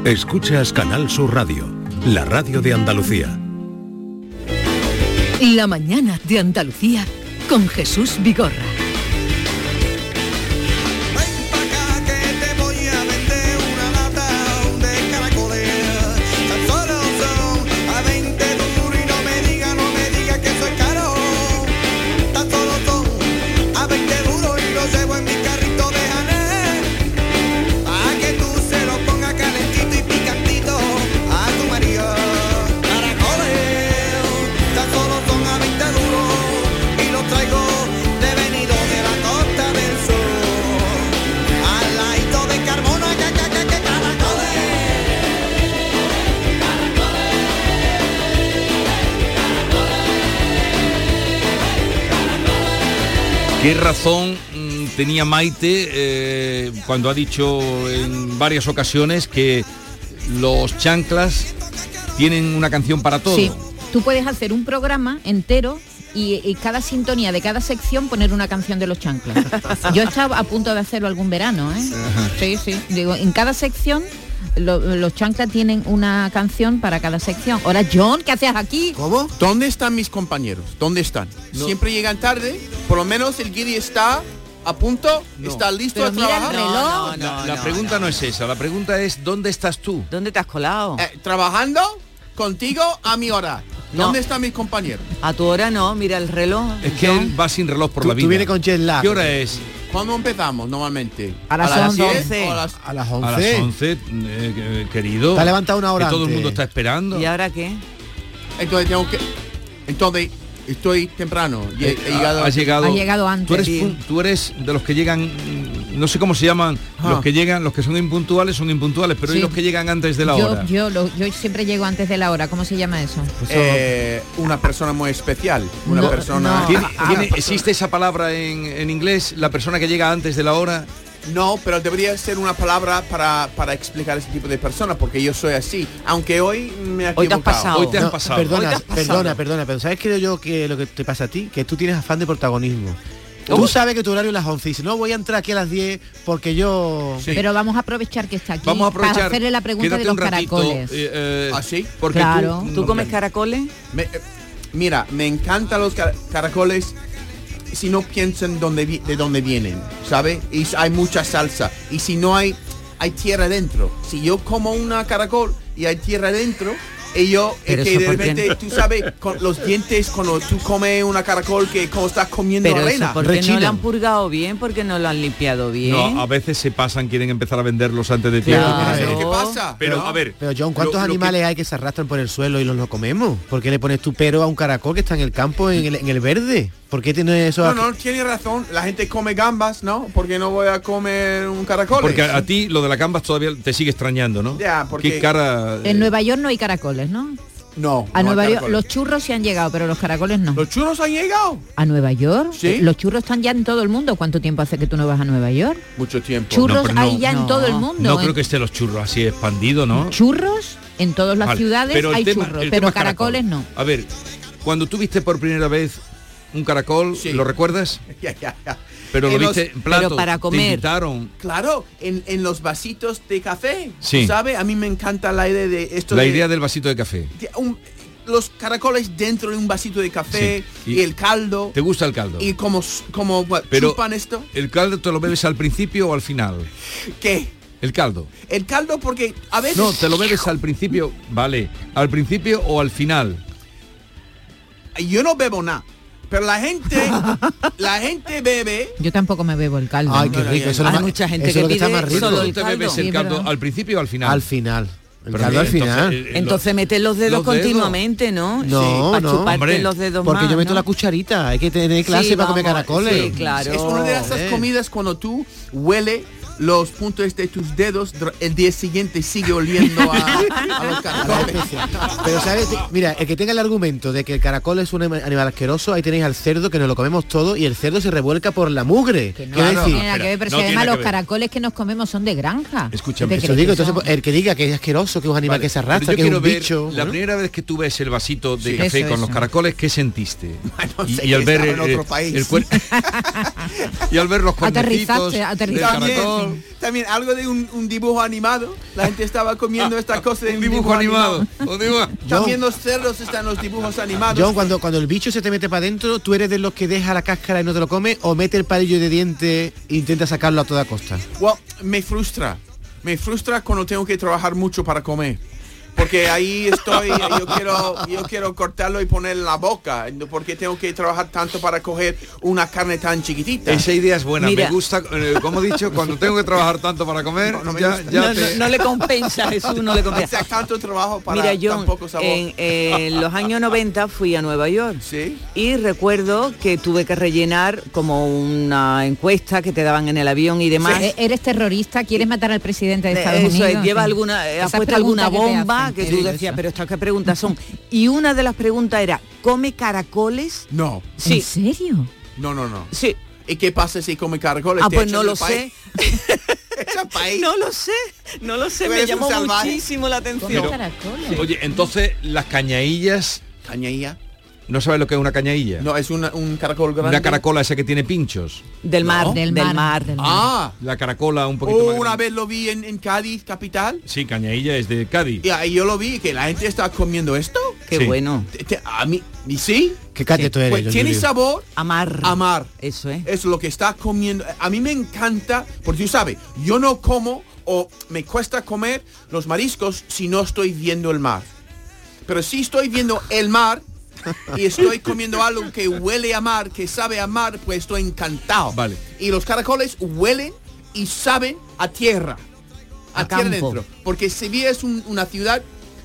Escuchas Canal Sur Radio, la radio de Andalucía. La mañana de Andalucía con Jesús Vigorra. ¿Qué razón tenía Maite cuando ha dicho en varias ocasiones que los chanclas tienen una canción para todo? Sí, tú puedes hacer un programa entero y cada sintonía de cada sección poner una canción de los chanclas. Yo estaba a punto de hacerlo algún verano, ¿eh? Sí, sí. Digo, en cada sección los chanclas tienen una canción para cada sección. Hola, John, ¿qué haces aquí? ¿Cómo? ¿Dónde están mis compañeros? ¿Dónde están? No. Siempre llegan tarde. Por lo menos el guiri está a punto, está listo a trabajar. El reloj. La pregunta no es esa. La pregunta es ¿dónde estás tú? ¿Dónde te has colado? Trabajando contigo a mi hora. ¿Dónde están mis compañeros? A tu hora no, mira el reloj. Es que él va sin reloj por la vida. Tú vienes con jet lag. ¿Qué hora es? ¿Cuándo empezamos normalmente? A las 11. A las 11. A las 11, querido. Te ha levantado una hora que todo antes. el mundo está esperando. ¿Y ahora qué? Entonces tengo que... Entonces estoy temprano. He llegado... Ha llegado antes. Tú eres de los que llegan... No sé cómo se llaman los que llegan, los que son impuntuales, pero sí. ¿y los que llegan antes de la hora? Yo siempre llego antes de la hora. ¿Cómo se llama eso? Una persona muy especial. Una persona... ¿Existe esa palabra en inglés? La persona que llega antes de la hora. No, pero debería ser una palabra para explicar ese tipo de personas, porque yo soy así. Aunque hoy me ha equivocado. Hoy te has pasado. Perdona, pero ¿sabes creo yo que lo que te pasa a ti? Que tú tienes afán de protagonismo. Tú sabes que tu horario es las 11 y si no voy a entrar aquí a las 10 porque yo... Sí. Pero vamos a aprovechar que está aquí para hacerle la pregunta de los caracoles. ¿Sí? Porque claro. ¿Tú comes caracoles? Mira, me encantan los caracoles si no piensan de dónde vienen, ¿sabes? Y hay mucha salsa. Y si no hay tierra dentro. Si yo como una caracol y hay tierra dentro... Y yo, que de repente, tú sabes, con los dientes, cuando tú comes una caracol, que como estás comiendo arena. ¿Por qué no lo han purgado bien? ¿Por qué no lo han limpiado bien? No, a veces se pasan, quieren empezar a venderlos antes de tiempo. ¿Qué pasa? Pero a ver... Pero John, ¿cuántos animales hay que se arrastran por el suelo y los comemos? ¿Por qué le pones tu pero a un caracol que está en el campo, en el verde? ¿Por qué tiene eso? No, tiene razón. La gente come gambas, ¿no? ¿Por qué no voy a comer un caracol? Porque a ti lo de la gambas todavía te sigue extrañando, ¿no? Ya, porque... ¿Qué cara...? En Nueva York no hay caracoles, ¿no? No. A Nueva York los churros sí han llegado, pero los caracoles no. ¿Los churros han llegado? ¿A Nueva York? Sí. Los churros están ya en todo el mundo. ¿Cuánto tiempo hace que tú no vas a Nueva York? Mucho tiempo. Churros hay ya en todo el mundo. No creo que estén los churros así expandidos, ¿no? Churros, en todas las ciudades hay churros, pero caracoles no. A ver, cuando tú viste por primera vez un caracol, ¿lo recuerdas? Ya. Pero lo viste en plato, pero para comer. Te invitaron. Claro, en los vasitos de café. Sí. ¿Sabes? A mí me encanta la idea de esto. La idea del vasito de café. Los caracoles dentro de un vasito de café, sí. Y el caldo. ¿Te gusta el caldo? Y como pero chupan esto. ¿El caldo te lo bebes al principio o al final? ¿Qué? El caldo. El caldo porque a veces... No, te lo bebes al principio, vale. ¿Al principio o al final? Yo no bebo nada. Pero la gente bebe. Yo tampoco me bebo el caldo. Ay, qué rico. Eso hay mucha gente que pide más rico. solo el ¿Te caldo. bebes el caldo al principio o al final? Al final. El caldo al final. Entonces metes los dedos continuamente, ¿no? No, para no. chuparte Hombre, los dedos porque más, yo meto ¿no? la cucharita. Hay que tener clase para comer caracoles. Sí, claro. Es una de esas comidas cuando tú huele los puntos de tus dedos, el día siguiente sigue oliendo a los caracoles. Pero sabes, mira, el que tenga el argumento de que el caracol es un animal asqueroso, ahí tenéis al cerdo, que nos lo comemos todo y el cerdo se revuelca por la mugre. Que no, Quiero decir, tiene nada que ver, pero si además los caracoles que nos comemos son de granja. Escúchame, eso digo, entonces el que diga que es asqueroso, que es un animal que se arrastra, que es un bicho. La primera vez que tú ves el vasito de Sí, café eso, con los eso. caracoles, ¿qué sentiste? No sé, y al ver estaba en otro país. y al ver los cuernecitos Aterrizaste. del caracol. también algo de un dibujo animado. La gente estaba comiendo esta cosa de Un dibujo animado. Un dibujo- También los cerdos están en los dibujos animados. John, cuando el bicho se te mete para adentro, ¿tú eres de los que deja la cáscara y no te lo come o mete el palillo de diente e intenta sacarlo a toda costa? Well, me frustra cuando tengo que trabajar mucho para comer. Porque ahí estoy, yo quiero cortarlo y poner en la boca, porque tengo que trabajar tanto para coger una carne tan chiquitita. Esa idea es buena. Mira. Me gusta, como he dicho, cuando tengo que trabajar tanto para comer, No me ya, gusta. ya te... No le compensa, Jesús, no le compensa. Hacer tanto trabajo para Mira, tan John, poco sabor. en los años 90 fui a Nueva York. ¿Sí? Y recuerdo que tuve que rellenar como una encuesta que te daban en el avión y demás. ¿Eres terrorista? ¿Quieres matar al presidente de Estados Eso Unidos? es, lleva Sí. alguna, has Esas puesto alguna preguntas que te bomba hacen. que tú Sí, decías, eso. pero estas qué preguntas son. Y una de las preguntas era, ¿come caracoles? No, Sí, ¿En serio? no. sí. ¿Y qué pasa si come caracoles? Ah, ¿Te pues echan no del lo país? sé. Echa al país. No lo sé, Tú me eres llamó un salvaje. muchísimo la Come atención. caracoles. Oye, entonces las cañaillas, Cañailla. ¿no sabes lo que es una cañailla? No, es un caracol grande. Una caracola esa que tiene pinchos. Del mar, No. del mar. Ah, La caracola un poquito más una grande. vez lo vi en Cádiz, capital. Sí, cañailla es de Cádiz. Y ahí yo lo vi, que la gente está comiendo esto. Qué Sí. bueno. A mí, ¿y sí? ¿Qué cateto eres, Pues John tiene Julio? sabor Amar. a mar. Eso es. Es lo que está comiendo. A mí me encanta, porque tú sabes, yo no como o me cuesta comer los mariscos si no estoy viendo el mar. Pero si estoy viendo el mar y estoy comiendo algo que huele a mar, que sabe a mar, pues estoy encantado. Vale. Y los caracoles huelen y saben a tierra. A tierra campo. dentro. Porque Sevilla es una ciudad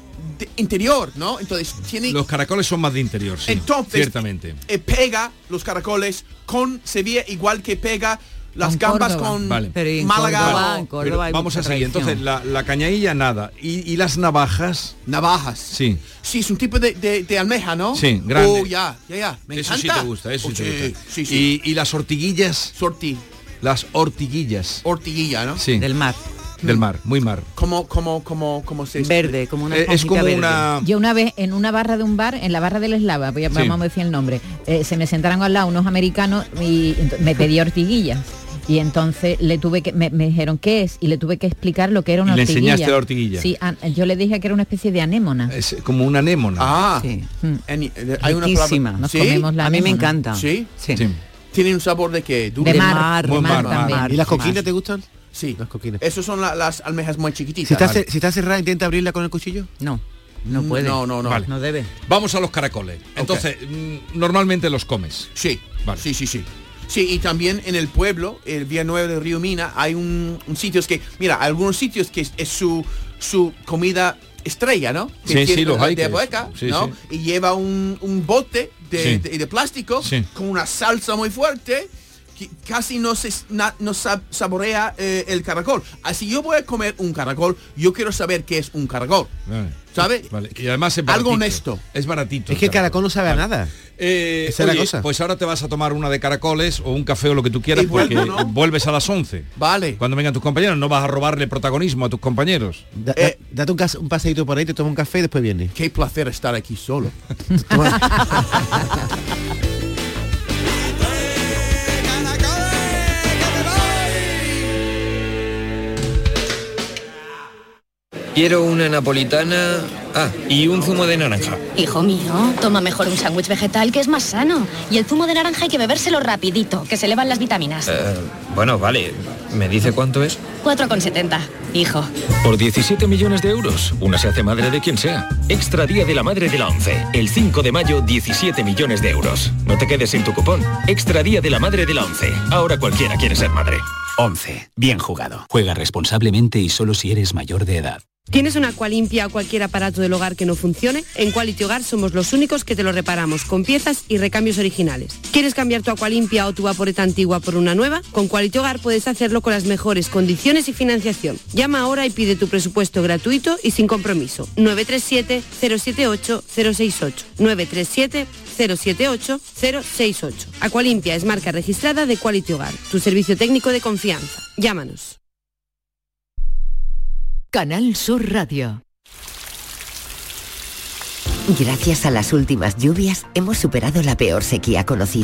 interior, ¿no? Entonces tiene... Los caracoles son más de interior, sí. Entonces, ciertamente. Pega los caracoles con Sevilla igual que pega las Con gambas Córdoba. con Vale. Pero y en Málaga Córdoba, o en Córdoba Pero hay vamos mucha a seguir. tradición. Entonces, la cañailla nada. ¿Y las navajas? navajas. Sí. Sí, es un tipo de almeja, ¿no? Sí, grande. Oh, ya. Me Eso encanta. sí te gusta, eso sí te sí, gusta. Sí, sí. Y las ortiguillas, las ortiguillas. Ortiguilla, ¿no? Sí. Del mar. Del mar, muy mar. Como se Verde, como una Es esponjita como verde. una... Yo una vez en una barra de un bar, en la barra del Eslava, vamos a decir el nombre, se me sentaron al lado unos americanos y me pedí ortiguillas. Y entonces le tuve que, me dijeron ¿qué es? Y le tuve que explicar lo que era una ¿Y le ortiguilla. enseñaste la ortiguilla? Sí, yo le dije que era una especie de anémona. Es como una anémona. Ah. Sí. Hay una Riquísima. palabra. Nos ¿Sí? comemos la A mí me anémona. encanta. ¿Sí? Sí. Sí. Tiene un sabor de qué? ¿Dulce? De mar, mar, de buen mar mar, también. mar. ¿Y las coquinas Más. te gustan? Sí. Las coquinas. Esos son las almejas muy chiquititas. Si está cerrada, intenta abrirla con el cuchillo. No, no puede. No. Vale. No debe. Vamos a los caracoles. Entonces, normalmente los comes. Sí, Vale. sí. Sí, y también en el pueblo, el Villanueva del Río Mina, hay un sitios que, mira, algunos sitios que es su comida estrella, ¿no? Que Sí, tiene los hay de que- boca, sí, ¿no? sí. Y lleva un bote Sí. de plástico Sí. con una salsa muy fuerte que casi no se saborea el caracol. Así yo voy a comer un caracol, yo quiero saber qué es un caracol, Vale. ¿sabes? Vale. Y además es Algo baratito. honesto. Es baratito. Es que el caracol no sabe a nada. Esa es la Oye, cosa. pues ahora te vas a tomar una de caracoles o un café o lo que tú quieras Y vuelvo, porque ¿no? vuelves a las 11. Vale. Cuando vengan tus compañeros, no vas a robarle protagonismo a tus compañeros. Date un paseíto por ahí, te toma un café y después viene. Qué placer estar aquí solo. Quiero una napolitana. Ah, y un zumo de naranja. Hijo mío, toma mejor un sándwich vegetal que es más sano. Y el zumo de naranja hay que bebérselo rapidito, que se elevan las vitaminas. Bueno, vale. ¿Me dice cuánto es? 4,70, hijo. Por 17 millones de euros, una se hace madre de quien sea. Extra Día de la Madre de la ONCE. El 5 de mayo, 17 millones de euros. No te quedes sin tu cupón. Extra Día de la Madre de la ONCE. Ahora cualquiera quiere ser madre. 11. Bien jugado. Juega responsablemente y solo si eres mayor de edad. ¿Tienes una Aqualimpia o cualquier aparato del hogar que no funcione? En Quality Hogar somos los únicos que te lo reparamos con piezas y recambios originales. ¿Quieres cambiar tu Aqualimpia o tu vaporeta antigua por una nueva? Con Quality Hogar puedes hacerlo con las mejores condiciones y financiación. Llama ahora y pide tu presupuesto gratuito y sin compromiso. 937-078-068. 937-078-068. Aqualimpia es marca registrada de Quality Hogar, tu servicio técnico de confianza. Llámanos. Canal Sur Radio. Gracias a las últimas lluvias hemos superado la peor sequía conocida.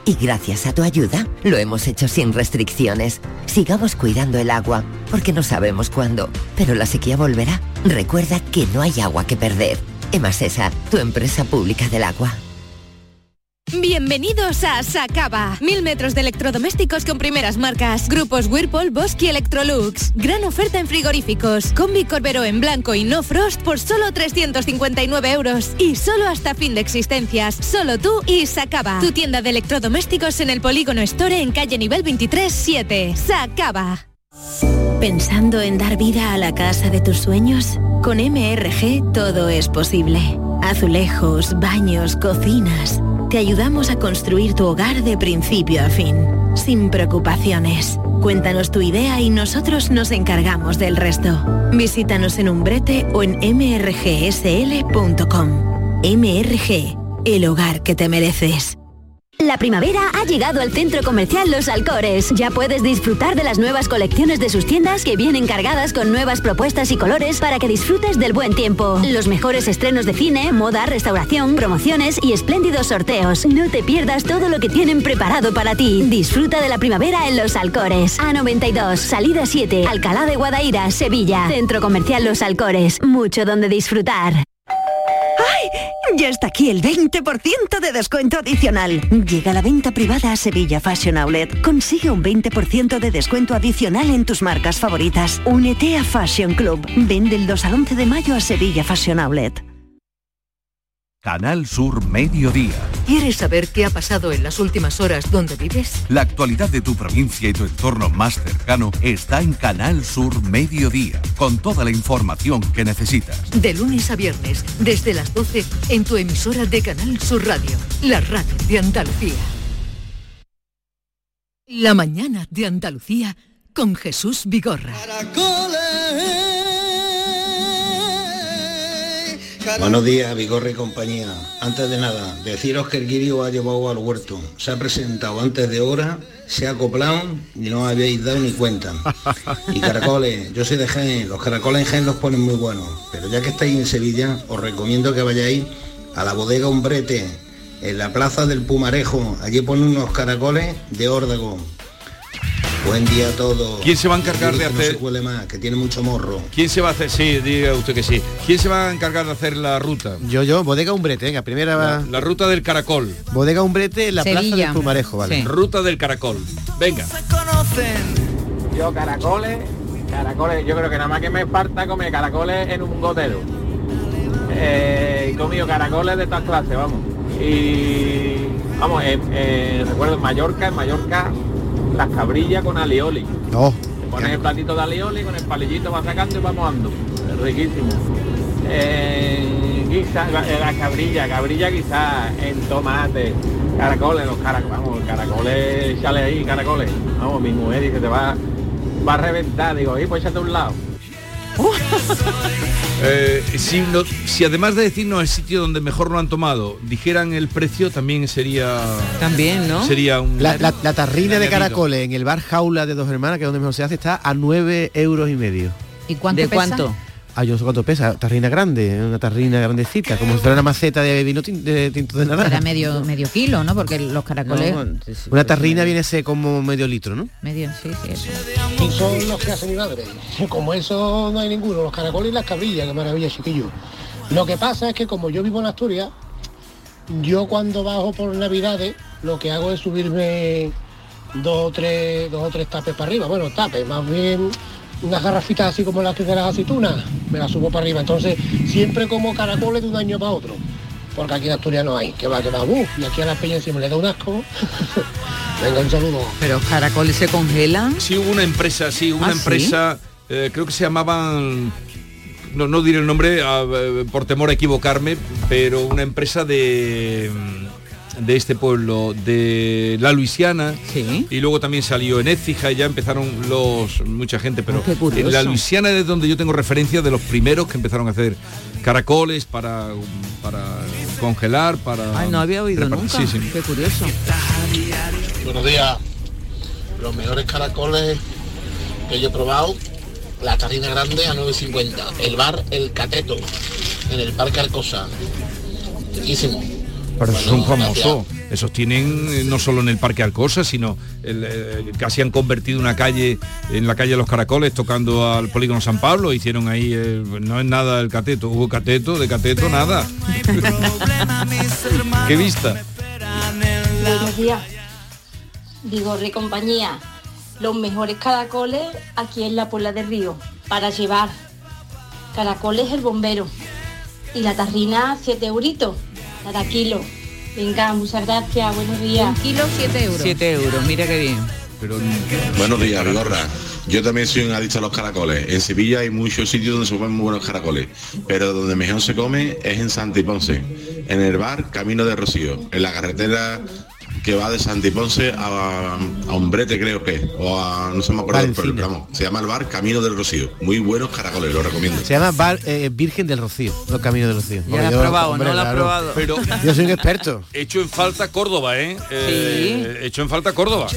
Y gracias a tu ayuda, lo hemos hecho sin restricciones. Sigamos cuidando el agua, porque no sabemos cuándo, pero la sequía volverá. Recuerda que no hay agua que perder. Emasesa, tu empresa pública del agua. Bienvenidos a Sacaba. 1000 metros de electrodomésticos con primeras marcas. Grupos Whirlpool, Bosch y Electrolux. Gran oferta en frigoríficos. Combi Corbero en blanco y no frost por solo 359 euros. Y solo hasta fin de existencias. Solo tú y Sacaba. Tu tienda de electrodomésticos en el Polígono Store en calle nivel 23-7. Sacaba. ¿Pensando en dar vida a la casa de tus sueños? Con MRG todo es posible. Azulejos, baños, cocinas. Te ayudamos a construir tu hogar de principio a fin, sin preocupaciones. Cuéntanos tu idea y nosotros nos encargamos del resto. Visítanos en Umbrete o en mrgsl.com. MRG, el hogar que te mereces. La primavera ha llegado al Centro Comercial Los Alcores. Ya puedes disfrutar de las nuevas colecciones de sus tiendas que vienen cargadas con nuevas propuestas y colores para que disfrutes del buen tiempo. Los mejores estrenos de cine, moda, restauración, promociones y espléndidos sorteos. No te pierdas todo lo que tienen preparado para ti. Disfruta de la primavera en Los Alcores. A92, salida 7, Alcalá de Guadaira, Sevilla. Centro Comercial Los Alcores. Mucho donde disfrutar. ¡Ay! Ya está aquí el 20% de descuento adicional. Llega la venta privada a Sevilla Fashion Outlet. Consigue un 20% de descuento adicional en tus marcas favoritas. Únete a Fashion Club. Ven del 2 al 11 de mayo a Sevilla Fashion Outlet. Canal Sur Mediodía. ¿Quieres saber qué ha pasado en las últimas horas donde vives? La actualidad de tu provincia y tu entorno más cercano está en Canal Sur Mediodía, con toda la información que necesitas. De lunes a viernes, desde las 12, en tu emisora de Canal Sur Radio, la radio de Andalucía. La mañana de Andalucía con Jesús Vigorra. Buenos días, Vigorra y compañía. Antes de nada, deciros que el guirio ha llevado al huerto. Se ha presentado antes de hora, se ha acoplado y no habéis dado ni cuenta. Y caracoles, yo soy de Jaén, los caracoles en Jaén los ponen muy buenos. Pero ya que estáis en Sevilla, os recomiendo que vayáis a la bodega Umbrete, en la plaza del Pumarejo. Allí ponen unos caracoles de órdago. Buen día a todos. ¿Quién se va a encargar de hacer? No se cuele más, que tiene mucho morro. ¿Quién se va a hacer? Sí, diga usted que sí. ¿Quién se va a encargar de hacer la ruta? Yo, bodega Umbrete, venga, primera va. La ruta del caracol. Bodega Umbrete en la Sevilla. plaza del Pumarejo, vale. Sí. Ruta del caracol. Venga. Yo caracoles, yo creo que nada más que me falta comer caracoles en un gotero. He comido caracoles de todas clases, vamos. Y vamos, recuerdo en Mallorca, las cabrillas con alioli. Oh, te pones el platito de alioli, con el palillito vas sacando y vamos dando. Es riquísimo. Guisa, la cabrilla quizás en tomate, caracoles, caracoles, échale ahí, caracoles. Vamos, mi mujer dice, te va a reventar. Digo, pues échate a un lado. Si además de decirnos el sitio donde mejor lo han tomado, dijeran el precio, también sería... También, ¿no? Sería un... La tarrina de caracoles en el bar Jaula de Dos Hermanas, que es donde mejor se hace, está a 9,5 euros. ¿Y cuánto ¿De pesa? cuánto? Yo no sé cuánto pesa, tarrina grande, una tarrina grandecita, como si fuera una maceta de vino tinto de naranja. Será medio kilo, ¿no? Porque los caracoles... Una tarrina viene a ser como medio litro, ¿no? Medio, sí, eso. Y son los que hace mi madre. Como eso no hay ninguno, los caracoles y las cabrillas, qué maravilla, chiquillo. Lo que pasa es que como yo vivo en Asturias, yo cuando bajo por Navidades, lo que hago es subirme dos o tres tapes para arriba. Bueno, tapes, más bien unas garrafitas así como las que de las aceitunas, me las subo para arriba. Entonces siempre como caracoles de un año para otro, porque aquí en Asturias no hay, que va, y aquí a las peñas siempre le da un asco. Venga, un saludo. ¿Pero los caracoles se congelan? Sí, hubo una empresa, empresa, creo que se llamaban, no diré el nombre por temor a equivocarme, pero una empresa de este pueblo, de la Luisiana, ¿sí? Y luego también salió en Écija y ya empezaron mucha gente, pero en la Luisiana es donde yo tengo referencia de los primeros que empezaron a hacer caracoles para congelar, para... Ay, no había oído nunca. Sí. Qué curioso. Buenos días. Los mejores caracoles que yo he probado, la tarrina grande a 9,50. El bar El Cateto, en el Parque Alcosá. Riquísimo. Pero esos son famosos. Esos tienen no solo en el Parque Alcosa, sino casi han convertido una calle en la calle de los Caracoles, tocando al Polígono San Pablo. Hicieron ahí, no es nada el cateto, hubo cateto, de cateto nada. ¡Qué vista! Buenos días, Vigorra y compañía. Los mejores caracoles aquí en la Puebla del Río, para llevar. Caracoles el bombero. Y la tarrina 7 euritos, cada kilo. Venga, muchas gracias, buenos días. 1 kilo 7 euros. 7 euros, mira qué bien. Buenos días, Vigorra. Yo también soy un adicto a los caracoles. En Sevilla hay muchos sitios donde se comen muy buenos caracoles, pero donde mejor se come es en Santiponce, en el bar Camino de Rocío, en la carretera que va de Santiponce a Umbrete, creo que, o a, no se me acuerdo, pero vamos, se llama el bar Camino del Rocío. Muy buenos caracoles, lo recomiendo. Se llama bar Virgen del Rocío, no Camino del Rocío. Ya lo has probado, hombre, no lo has probado. Pero yo soy un experto. Hecho en falta Córdoba, ¿eh? Sí. Hecho en falta Córdoba.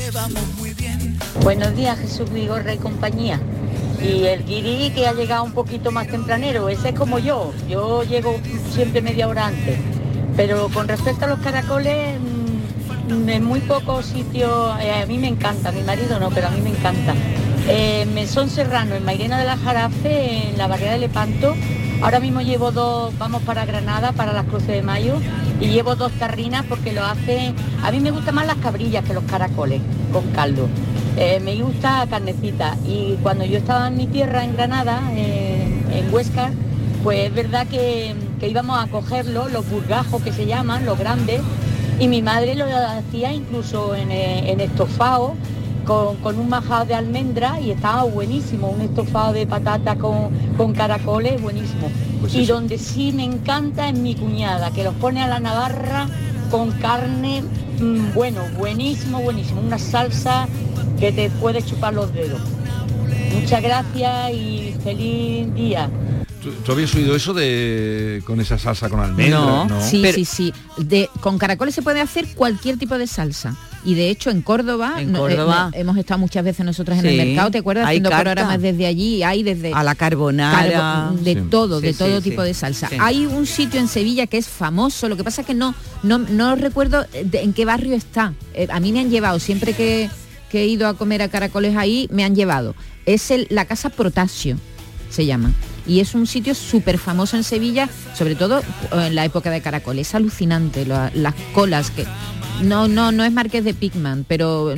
Buenos días, Jesús Vigorra y compañía. Y el guiri que ha llegado un poquito más tempranero, ese es como yo llego siempre media hora antes. Pero con respecto a los caracoles, en muy pocos sitios, a mí me encanta, a mi marido no, pero a mí me encanta. Mesón Serrano, en Mairena de la Jarafe, en la barriada de Lepanto. Ahora mismo llevo 2, vamos para Granada, para las Cruces de Mayo, y llevo 2 tarrinas porque lo hace. A mí me gustan más las cabrillas que los caracoles, con caldo. Me gusta carnecita. Y cuando yo estaba en mi tierra, en Granada, en Huesca, pues es verdad que íbamos a cogerlos, los burgajos que se llaman, los grandes, y mi madre lo hacía incluso en estofado, con un majado de almendra, y estaba buenísimo, un estofado de patata con caracoles, buenísimo. Pues y donde sí me encanta es mi cuñada, que los pone a la navarra con carne, bueno, buenísimo, una salsa que te puede chupar los dedos. Muchas gracias y feliz día. ¿Tú habías oído eso con esa salsa con almendras? No. Sí, pero sí. Con caracoles se puede hacer cualquier tipo de salsa. Y de hecho en Córdoba hemos estado muchas veces nosotras en el mercado, ¿te acuerdas? Haciendo programas desde allí, hay desde a la carbonara, de todo tipo de salsa. Sí. Hay un sitio en Sevilla que es famoso, lo que pasa es que no recuerdo en qué barrio está. A mí me han llevado, siempre que he ido a comer a caracoles ahí, me han llevado. Es la Casa Protasio, se llama. Y es un sitio súper famoso en Sevilla, sobre todo en la época de caracoles. Es alucinante, las colas que... No es Marqués de Pigman, pero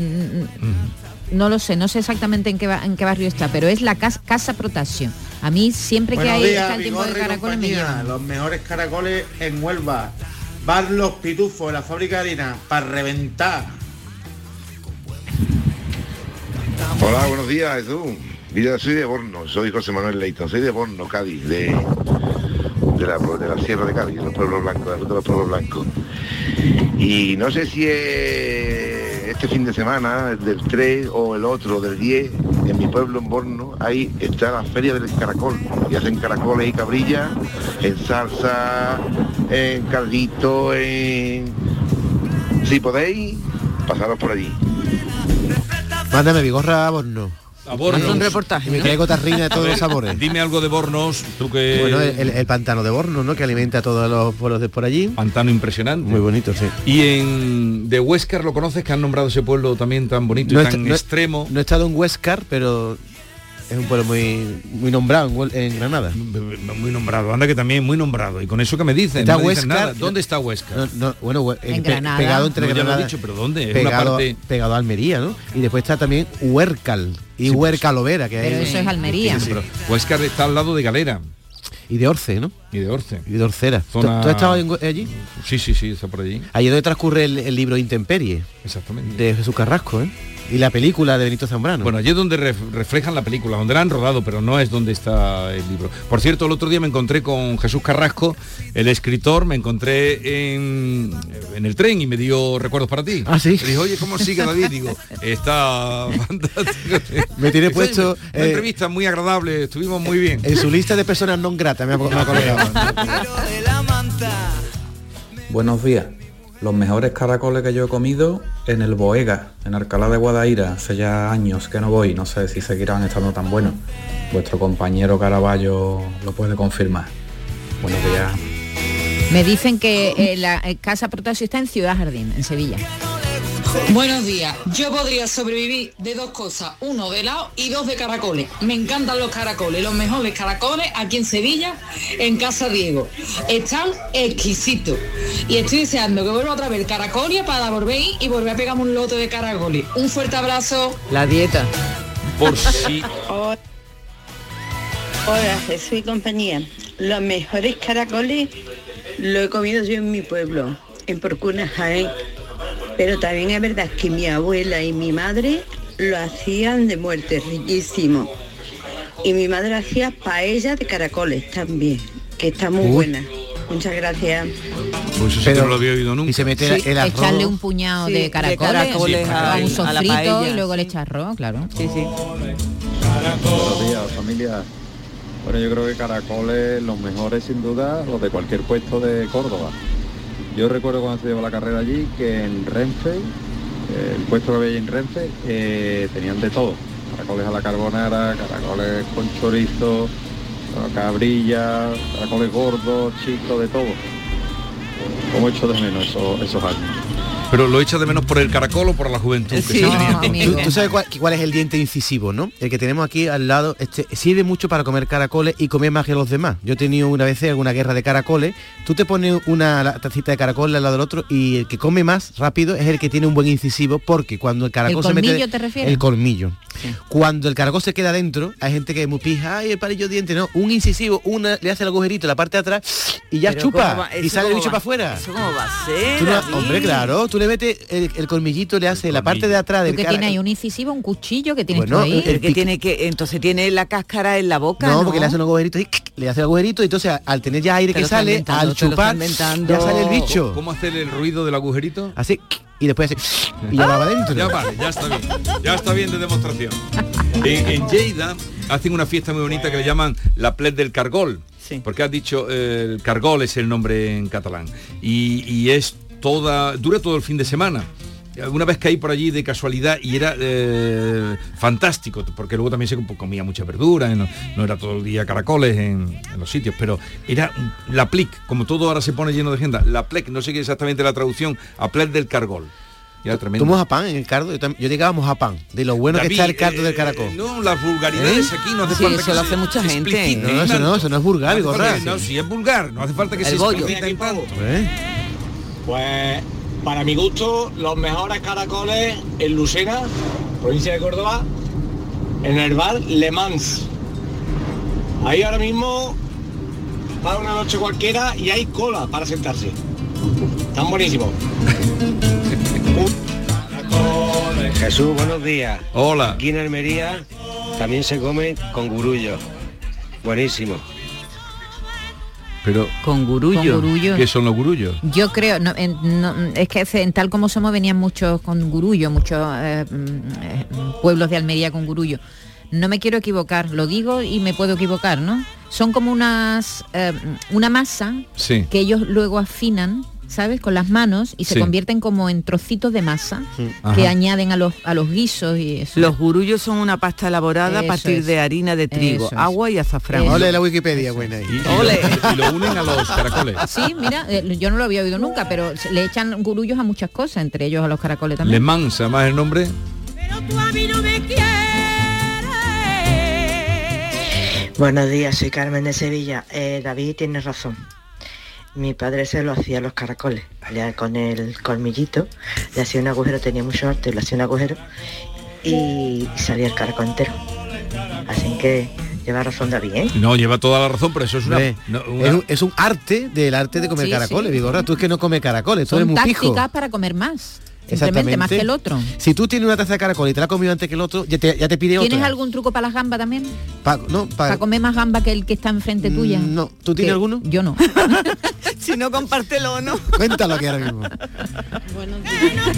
no lo sé, no sé exactamente en qué barrio está, pero es la Casa Protasio. A mí siempre que está el tiempo de caracoles me llevan. Los mejores caracoles en Huelva. Bar Los Pitufos, la fábrica de harina, para reventar. Hola, buenos días, Jesús. Mira, soy de Borno, soy José Manuel Leito, soy de Borno, Cádiz, de la Sierra de Cádiz, los pueblos blancos, de la ruta de los pueblos blancos. Y no sé si es este fin de semana, del 3 o el otro, del 10, en mi pueblo, en Borno, ahí está la feria del caracol, y hacen caracoles y cabrillas, en salsa, en caldito, Si podéis, pasaros por allí. Mándame Vigorra a Borno. Haz un reportaje, y me traigo tarrina de todos los sabores. Dime algo de Bornos, tú que... Bueno, el pantano de Borno, ¿no? Que alimenta a todos los pueblos de por allí. Pantano impresionante. Muy bonito, sí. Y de Huéscar, ¿lo conoces? Que han nombrado ese pueblo también tan bonito y tan extremo. No he estado en Huéscar, pero es un pueblo muy nombrado en Granada. Muy nombrado, anda que también muy nombrado. Y con eso que me dicen, ¿Está no Huéscar? Nada. ¿Dónde está Huéscar? Bueno, en Granada. Pegado entre Granada. Ya lo he dicho, pero ¿dónde? Pegado a Almería, ¿no? Y después está también Huércal y Huércalovera, que pero hay. eso es Almería. Sí, pero Huéscar está al lado de Galera. Y de Orce, ¿no? Y de Orce. Y de Orcera. Zona... ¿Tú has estado allí? Sí, está por allí. Allí donde transcurre el libro Intemperie. Exactamente. De Jesús Carrasco, ¿eh? Y la película de Benito Zambrano. Bueno, allí es donde reflejan la película, donde la han rodado, pero no es donde está el libro. Por cierto, el otro día me encontré con Jesús Carrasco, el escritor, me encontré en el tren y me dio recuerdos para ti. Ah, sí. Me dijo, oye, ¿cómo sigue David? Digo, está fantástico. Me tiene puesto... Una entrevista muy agradable, estuvimos muy bien. En su lista de personas non gratas, me ha colgado. Buenos días. Los mejores caracoles que yo he comido en el Boega, en Alcalá de Guadaira. Hace ya años que no voy, no sé si seguirán estando tan buenos. Vuestro compañero Caraballo lo puede confirmar. Buenos días. Me dicen que la Casa Protásio está en Ciudad Jardín, en Sevilla. Buenos días. Yo podría sobrevivir de 2 cosas, 1 de helado y 2 de caracoles. Me encantan los caracoles, los mejores caracoles aquí en Sevilla, en Casa Diego. Están exquisitos. Y estoy deseando que vuelva otra vez Caracolia para volver y volver a pegarme un lote de caracoles. Un fuerte abrazo. La dieta. Por si... Hola Jesús y compañía. Los mejores caracoles lo he comido yo en mi pueblo, en Porcuna, Jaén. Pero también es verdad que mi abuela y mi madre lo hacían de muerte, riquísimo. Y mi madre hacía paella de caracoles también, que está muy buena. Muchas gracias. Pues eso sí que no lo había oído nunca. Y se mete el arroz. Echarle un puñado de caracoles a un sofrito paella, y luego le echas arroz, claro. Sí. Buenos días, familia. Bueno, yo creo que caracoles, los mejores sin duda, los de cualquier puesto de Córdoba. Yo recuerdo cuando se llevó la carrera allí que en Renfe, el puesto que había allí en Renfe, tenían de todo. Caracoles a la carbonara, caracoles con chorizo, cabrilla, caracoles gordos, chicos, de todo. ¿Cómo echo de menos esos años? Pero lo echas de menos por el caracol o por la juventud. Que Sí. ¿Tú sabes cuál es el diente incisivo, no? El que tenemos aquí al lado, sirve mucho para comer caracoles y comer más que los demás. Yo he tenido una vez alguna guerra de caracoles, tú te pones una tacita de caracol al lado del otro y el que come más rápido es el que tiene un buen incisivo, porque cuando el caracol se mete... ¿El colmillo te refieres? El colmillo. Sí. Cuando el caracol se queda dentro, hay gente que es muy pija, ay, el palillo de diente, no, un incisivo, le hace el agujerito en la parte de atrás y ya chupa, y sale el bicho para afuera. ¿Eso cómo va a ser? Tú hombre, claro, tú le metes el colmillito, le hace la parte de atrás del que tiene ahí un incisivo, un cuchillo que tienes tú ahí. El que tiene que, entonces tiene la cáscara en la boca, ¿no? Porque le hace un agujerito y le hace el agujerito y entonces al tener ya aire que sale, al chupar, ya sale el bicho. ¿Cómo hacer el ruido del agujerito? Así, y después hace, y ya va adentro. Ya vale, ya está bien de demostración. En Lleida hacen una fiesta muy bonita que le llaman la Plet del Cargol, porque has dicho, el Cargol es el nombre en catalán, y es dura todo el fin de semana. Una vez caí por allí de casualidad y era fantástico, porque luego también se comía mucha verdura, no era todo el día caracoles en los sitios, pero era la plic, como todo ahora se pone lleno de agenda, la plec, no sé qué exactamente la traducción, a plec del cargol. Era tremendo. ¿Tú mojapan en el cardo? Yo llegaba mojapan, de lo bueno David, que está el cardo del caracol. No, las vulgaridades aquí no hace falta que eso lo hace mucha gente. No, eso no es vulgar, no, si es vulgar, no hace falta que se explicite tanto. Pues para mi gusto, los mejores caracoles en Lucena, provincia de Córdoba, en el bar Le Mans. Ahí ahora mismo para una noche cualquiera y hay cola para sentarse. Están buenísimos. Jesús, buenos días. Hola. Aquí en Almería también se come con gurullo. Buenísimo. Pero con gurullo. ¿Qué son los gurullos? Yo creo, es que en Tal Como Somos venían muchos con gurullo, muchos pueblos de Almería con gurullo. No me quiero equivocar, lo digo y me puedo equivocar, ¿no? Son como una masa que ellos luego afinan, ¿sabes? Con las manos y se convierten como en trocitos de masa que añaden a los guisos y eso. Los gurullos son una pasta elaborada a partir de harina de trigo, agua y azafrán. Ole la Wikipedia, buena ahí. Y lo unen a los caracoles. Sí, mira, yo no lo había oído nunca, pero le echan gurullos a muchas cosas, entre ellos a los caracoles también. Le Mans, además el nombre. Pero tú a mí no me quieres. Buenos días, soy Carmen de Sevilla. David tiene razón. Mi padre se lo hacía a los caracoles, con el colmillito, le hacía un agujero, tenía mucho arte, le hacía un agujero y salía el caracol entero. Así que lleva razón David, ¿eh? No, lleva toda la razón, pero eso es es un arte del arte de comer caracoles, Vigorra. Tú es que no comes caracoles, tú eres muy pijo. Son tácticas para comer más. Simplemente más que el otro. Si tú tienes una taza de caracol y te la has comido antes que el otro, ya te pide otra. ¿Tienes algún truco para las gambas también? Para comer más gamba que el que está enfrente tuya. No, ¿tú tienes alguno? Yo no. Si no, compártelo, ¿no? Cuéntalo aquí ahora mismo. Buenos días.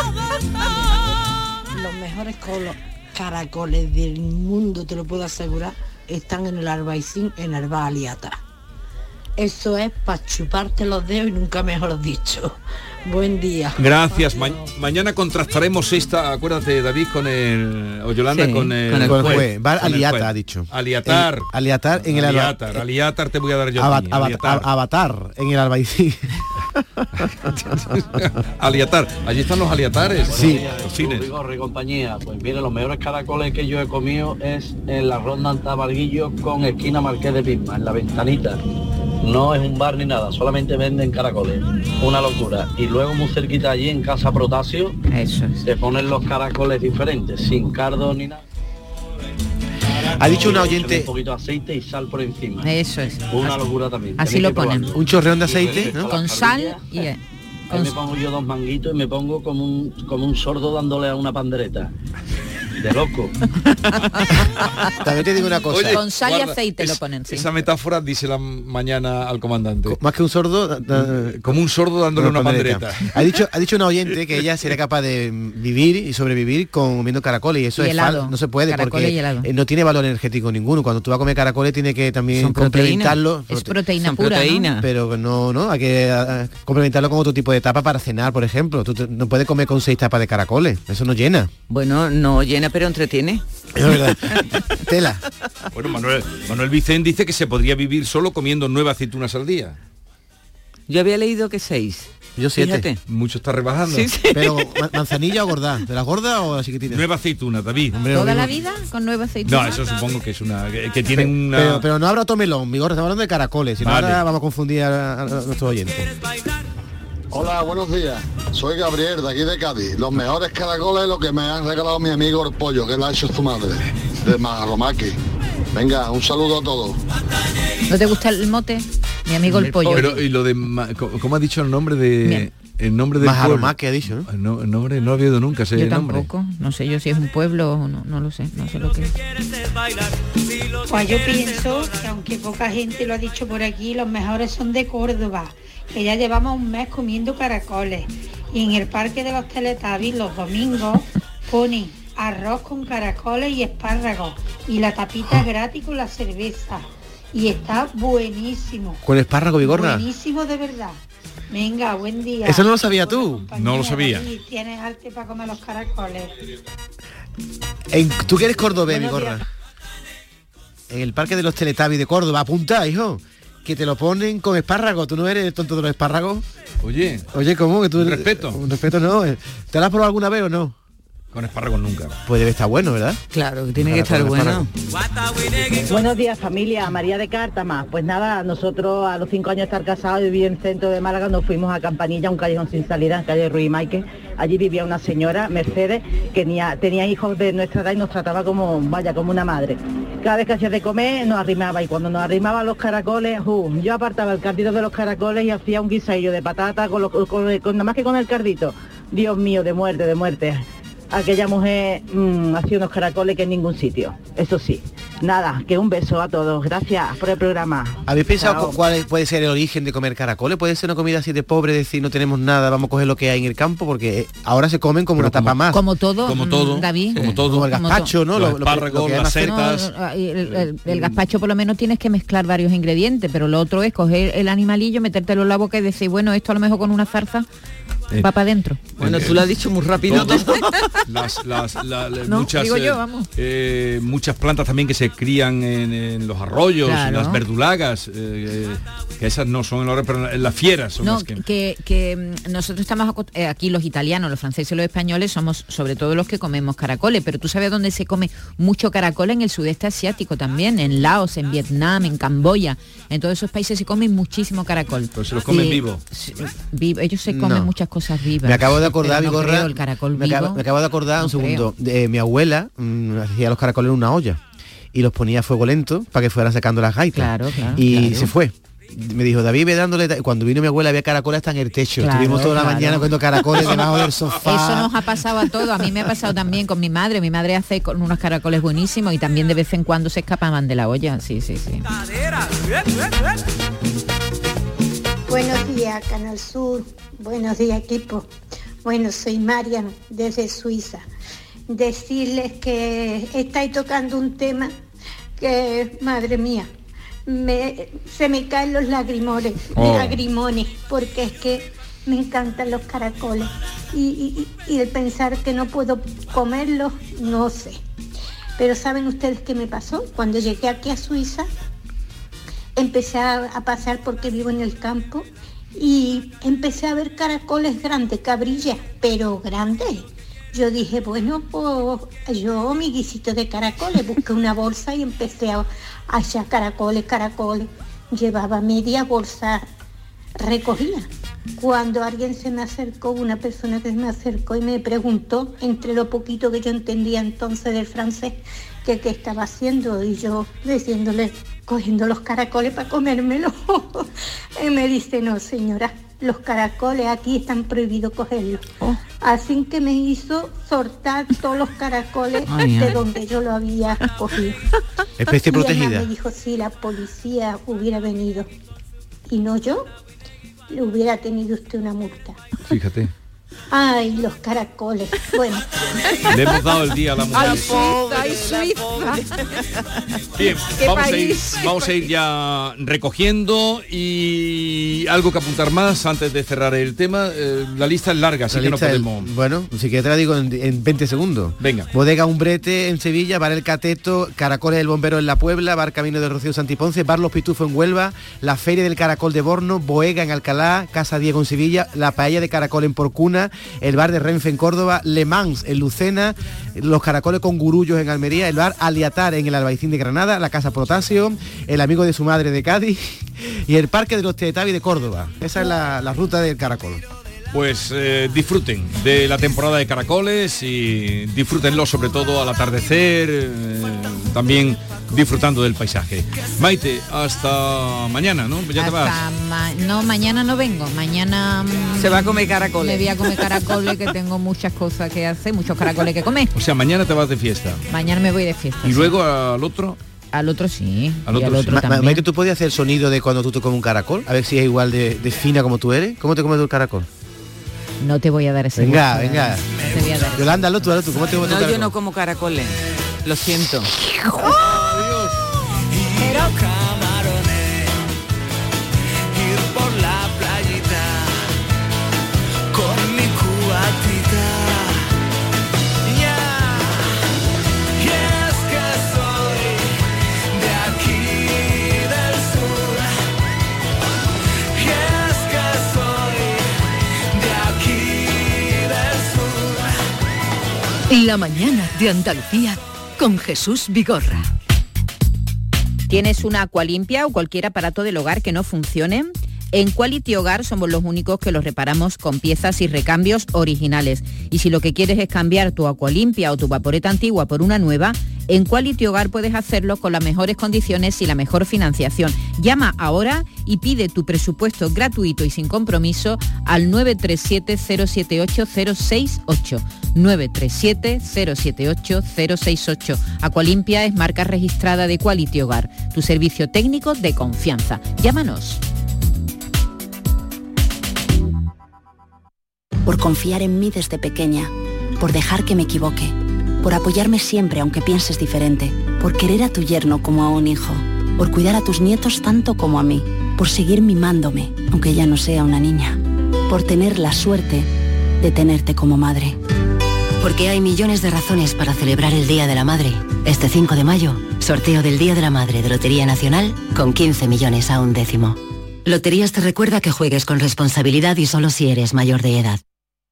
Los mejores caracoles del mundo, te lo puedo asegurar, están en el Albaicín, en el Bar Aliata. Eso es para chuparte los dedos y nunca mejor dicho. Buen día. Gracias. Mañana contrastaremos esta, acuérdate, David, con el... o Yolanda, Sí, con el juez. Va con el Aliata, juez. ha dicho. Aliatar. Aliatar en el Aliatar te voy a dar yo. Avatar en el Albaicín. Aliatar. Allí están los aliatares. Sí. Los cines. Vigorra y compañía. Pues mire, los mejores caracoles que yo he comido es en la Ronda Antabarguillo con esquina Marqués de Pisma, en la Ventanita. No es un bar ni nada, solamente venden caracoles. Una locura. Y luego muy cerquita allí en Casa Protasio, te ponen los caracoles diferentes, sin cardo ni nada. Ha dicho una oyente... Un poquito de aceite y sal por encima. Eso es. Una locura también. Así lo ponen. Un chorreón de aceite, ¿no? Con sal y... Ahí me pongo yo 2 manguitos y me pongo como un sordo dándole a una pandereta. De loco. También te digo una cosa. Oye, con sal y aceite lo ponen, sí. Esa metáfora dísela mañana al comandante. Más que un sordo... como un sordo dándole una pandereta. Ha dicho una oyente que ella sería capaz de vivir y sobrevivir comiendo caracoles y eso es falso. No se puede porque no tiene valor energético ninguno. Cuando tú vas a comer caracoles tiene que también complementarlo. Es proteína pura, proteína. ¿no? Pero no, hay que complementarlo con otro tipo de tapa para cenar, por ejemplo. Tú no puedes comer con 6 tapas de caracoles. Eso no llena. Bueno, no llena, pero entretiene. Es verdad. Tela. Bueno, Manuel Vicente dice que se podría vivir solo comiendo 9 aceitunas al día. Yo había leído que 6. Yo 7. Fíjate. Mucho está rebajando. Sí. Pero manzanilla o gorda. ¿De la gorda o la chiquitina? 9 aceitunas, David. Hombre, ¿Toda la vida con 9 aceitunas? No, eso supongo que es una... que tienen una... Pero no habrá tomelón, mi gorda, estamos hablando de caracoles. Si vale. no, ahora vamos a confundir a nuestros oyentes. Hola, buenos días. Soy Gabriel, de aquí de Cádiz. Los mejores caracoles lo que me han regalado mi amigo el pollo, que lo ha hecho su madre, de Marromaque. Venga, un saludo a todos. ¿No te gusta el mote? Mi amigo el pollo. Pero, y lo de... ¿Cómo ha dicho el nombre de...? Bien. El nombre del Marromaque ha dicho, ¿no? El nombre no lo había oído nunca, ese yo nombre. Tampoco, no sé yo si es un pueblo o no lo sé, no sé lo que es. Pues yo pienso que aunque poca gente lo ha dicho por aquí, los mejores son de Córdoba, que ya llevamos un mes comiendo caracoles. Y en el Parque de los Teletubbies los domingos ponen arroz con caracoles y espárragos. Y la tapita gratis con la cerveza. Y está buenísimo. ¿Con espárrago, Vigorra? Buenísimo de verdad. Venga, buen día. Eso no lo sabía tú. No lo sabía. Y tienes arte para comer los caracoles. ¿Tú que eres cordobés, Vigorra? En el Parque de los Teletubbies de Córdoba, apunta, hijo. Que te lo ponen con espárragos. ¿Tú no eres el tonto de los espárragos? Oye, ¿cómo? Que tú... Un respeto. Un respeto no. ¿Te lo has probado alguna vez o no? Con espárragos nunca. Pues debe estar bueno, ¿verdad? Claro, que tiene que estar bueno. Buenos días, familia. María de Cártama. Pues nada, nosotros a los 5 años de estar casados y vivir en el centro de Málaga, nos fuimos a Campanilla, un callejón sin salida, en calle Ruiz Maike. Allí vivía una señora, Mercedes, que tenía hijos de nuestra edad y nos trataba como una madre. Cada vez que hacía de comer nos arrimaba, y cuando nos arrimaba los caracoles, yo apartaba el cardito de los caracoles y hacía un guisadillo de patata nada más que con el cardito. Dios mío, de muerte. Aquella mujer hacía unos caracoles que en ningún sitio. Eso sí. Nada, que un beso a todos. Gracias por el programa. ¿Habéis pensado cuál puede ser el origen de comer caracoles? ¿Puede ser una comida así de pobre, decir no tenemos nada, vamos a coger lo que hay en el campo? Porque ahora se comen como una tapa más. Como todo, David. Como todo. Como el gazpacho, ¿no? Los espárragos, las setas. El gazpacho por lo menos tienes que mezclar varios ingredientes, pero lo otro es coger el animalillo, metértelo en la boca y decir, bueno, esto a lo mejor con una zarza va para adentro. Bueno, tú lo has dicho muy rápido. Muchas, digo yo, vamos. Muchas plantas también que se crían en los arroyos, en las verdulagas, que esas no son pero en las fieras son las que nosotros estamos aquí los italianos, los franceses y los españoles somos sobre todo los que comemos caracoles, pero tú sabes dónde se come mucho caracol, en el sudeste asiático también, en Laos, en Vietnam, en Camboya, en todos esos países se come muchísimo caracol. Pero se los comen vivos. Ellos se comen muchas cosas vivas. Me acabo de acordar, Vigorra, el caracol me acabo de acordar un segundo. Mi abuela hacía los caracoles en una olla y los ponía a fuego lento para que fueran sacando las gaitas. Claro, se fue. Me dijo, David, ve dándole... Cuando vino mi abuela había caracoles hasta en el techo. Estuvimos toda la mañana comiendo caracoles debajo del sofá. Eso nos ha pasado a todos. A mí me ha pasado también con mi madre. Mi madre hace con unos caracoles buenísimos y también de vez en cuando se escapaban de la olla. Sí. Buenos días, Canal Sur. Buenos días, equipo. Bueno, soy Marian, desde Suiza. Decirles que estáis tocando un tema que, madre mía, se me caen los lagrimones, porque es que me encantan los caracoles y el pensar que no puedo comerlos, no sé. Pero ¿saben ustedes qué me pasó? Cuando llegué aquí a Suiza, empecé a pasar porque vivo en el campo y empecé a ver caracoles grandes, cabrillas, pero grandes. Yo dije, bueno, pues yo mi guisito de caracoles, busqué una bolsa y empecé a hallar caracoles. Llevaba media bolsa recogida. Cuando alguien se me acercó, una persona que se me acercó y me preguntó, entre lo poquito que yo entendía entonces del francés, que qué estaba haciendo, y yo diciéndole, cogiendo los caracoles para comérmelos. Y me dice, no señora, los caracoles aquí están prohibidos cogerlos. Así que me hizo soltar todos los caracoles de donde yo lo había cogido. Especie protegida. Me dijo, si la policía hubiera venido y no yo, le hubiera tenido usted una multa. Fíjate. Ay, los caracoles. Bueno. Le hemos dado el día a la mujer. Ay, Suiza. Bien, vamos a ir ya recogiendo, y algo que apuntar más antes de cerrar el tema. La lista es larga, así que no podemos... Bueno, si quieres te la digo en 20 segundos. Venga. Bodega Umbrete en Sevilla, Bar El Cateto, Caracoles del Bombero en La Puebla, Bar Camino de Rocío Santiponce, Bar Los Pitufos en Huelva, la Feria del Caracol de Borno, Boega en Alcalá, Casa Diego en Sevilla, la Paella de Caracol en Porcuna, el bar de Renfe en Córdoba, Le Mans en Lucena, los caracoles con gurullos en Almería, el bar Aliatar en el Albaicín de Granada, la Casa Protasio, el amigo de su madre de Cádiz y el Parque de los Teletubbies de Córdoba. Esa es la ruta del caracol. Pues disfruten de la temporada de caracoles y disfrútenlo sobre todo al atardecer, también disfrutando del paisaje. Maite, hasta mañana, ¿no? Ya te vas. No, mañana no vengo. Mañana se va a comer caracoles. Me voy a comer caracoles, que tengo muchas cosas que hacer, muchos caracoles que comer. O sea, mañana te vas de fiesta. Mañana me voy de fiesta. ¿Y luego al otro? Al otro sí. Al otro sí. Maite, ¿tú podías hacer el sonido de cuando tú te comes un caracol? A ver si es igual de fina como tú eres. ¿Cómo te comes tú el caracol? No te voy a dar ese Venga, gusto, venga. Te voy a dar Yolanda, hazlo tú, ¿cómo te comes tu caracol? Yo no como caracoles. Lo siento. Adiós. Pero camarones, ir por la playita con mi cubatita. Ya, y es que soy de aquí del sur. Y es que soy de aquí del sur. La mañana de Andalucía con Jesús Vigorra. ¿Tienes una Aqualimpia o cualquier aparato del hogar que no funcione? En Quality Hogar somos los únicos que los reparamos con piezas y recambios originales. Y si lo que quieres es cambiar tu Aqualimpia o tu vaporeta antigua por una nueva, en Quality Hogar puedes hacerlo con las mejores condiciones y la mejor financiación. Llama ahora y pide tu presupuesto gratuito y sin compromiso al 937-078-068. 937-078-068. Aqualimpia es marca registrada de Quality Hogar, tu servicio técnico de confianza. Llámanos. Por confiar en mí desde pequeña, por dejar que me equivoque, por apoyarme siempre aunque pienses diferente, por querer a tu yerno como a un hijo, por cuidar a tus nietos tanto como a mí, por seguir mimándome aunque ya no sea una niña, por tener la suerte de tenerte como madre. Porque hay millones de razones para celebrar el Día de la Madre. Este 5 de mayo, sorteo del Día de la Madre de Lotería Nacional con 15 millones a un décimo. Loterías te recuerda que juegues con responsabilidad y solo si eres mayor de edad.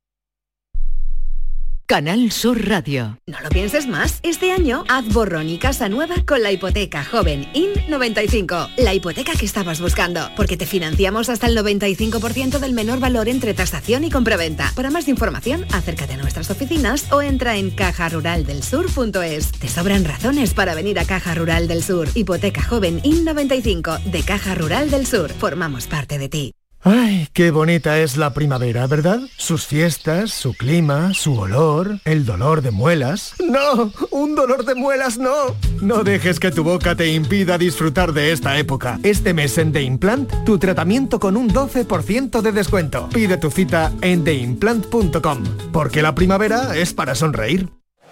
Canal Sur Radio. No lo pienses más. Este año haz borrón y casa nueva con la hipoteca joven IN95. La hipoteca que estabas buscando. Porque te financiamos hasta el 95% del menor valor entre tasación y compraventa. Para más información, acércate a nuestras oficinas o entra en cajaruraldelsur.es. Te sobran razones para venir a Caja Rural del Sur. Hipoteca joven IN95 de Caja Rural del Sur. Formamos parte de ti. Ay, qué bonita es la primavera, ¿verdad? Sus fiestas, su clima, su olor, el dolor de muelas. ¡No! ¡Un dolor de muelas no! No dejes que tu boca te impida disfrutar de esta época. Este mes en The Implant, tu tratamiento con un 12% de descuento. Pide tu cita en theimplant.com, porque la primavera es para sonreír.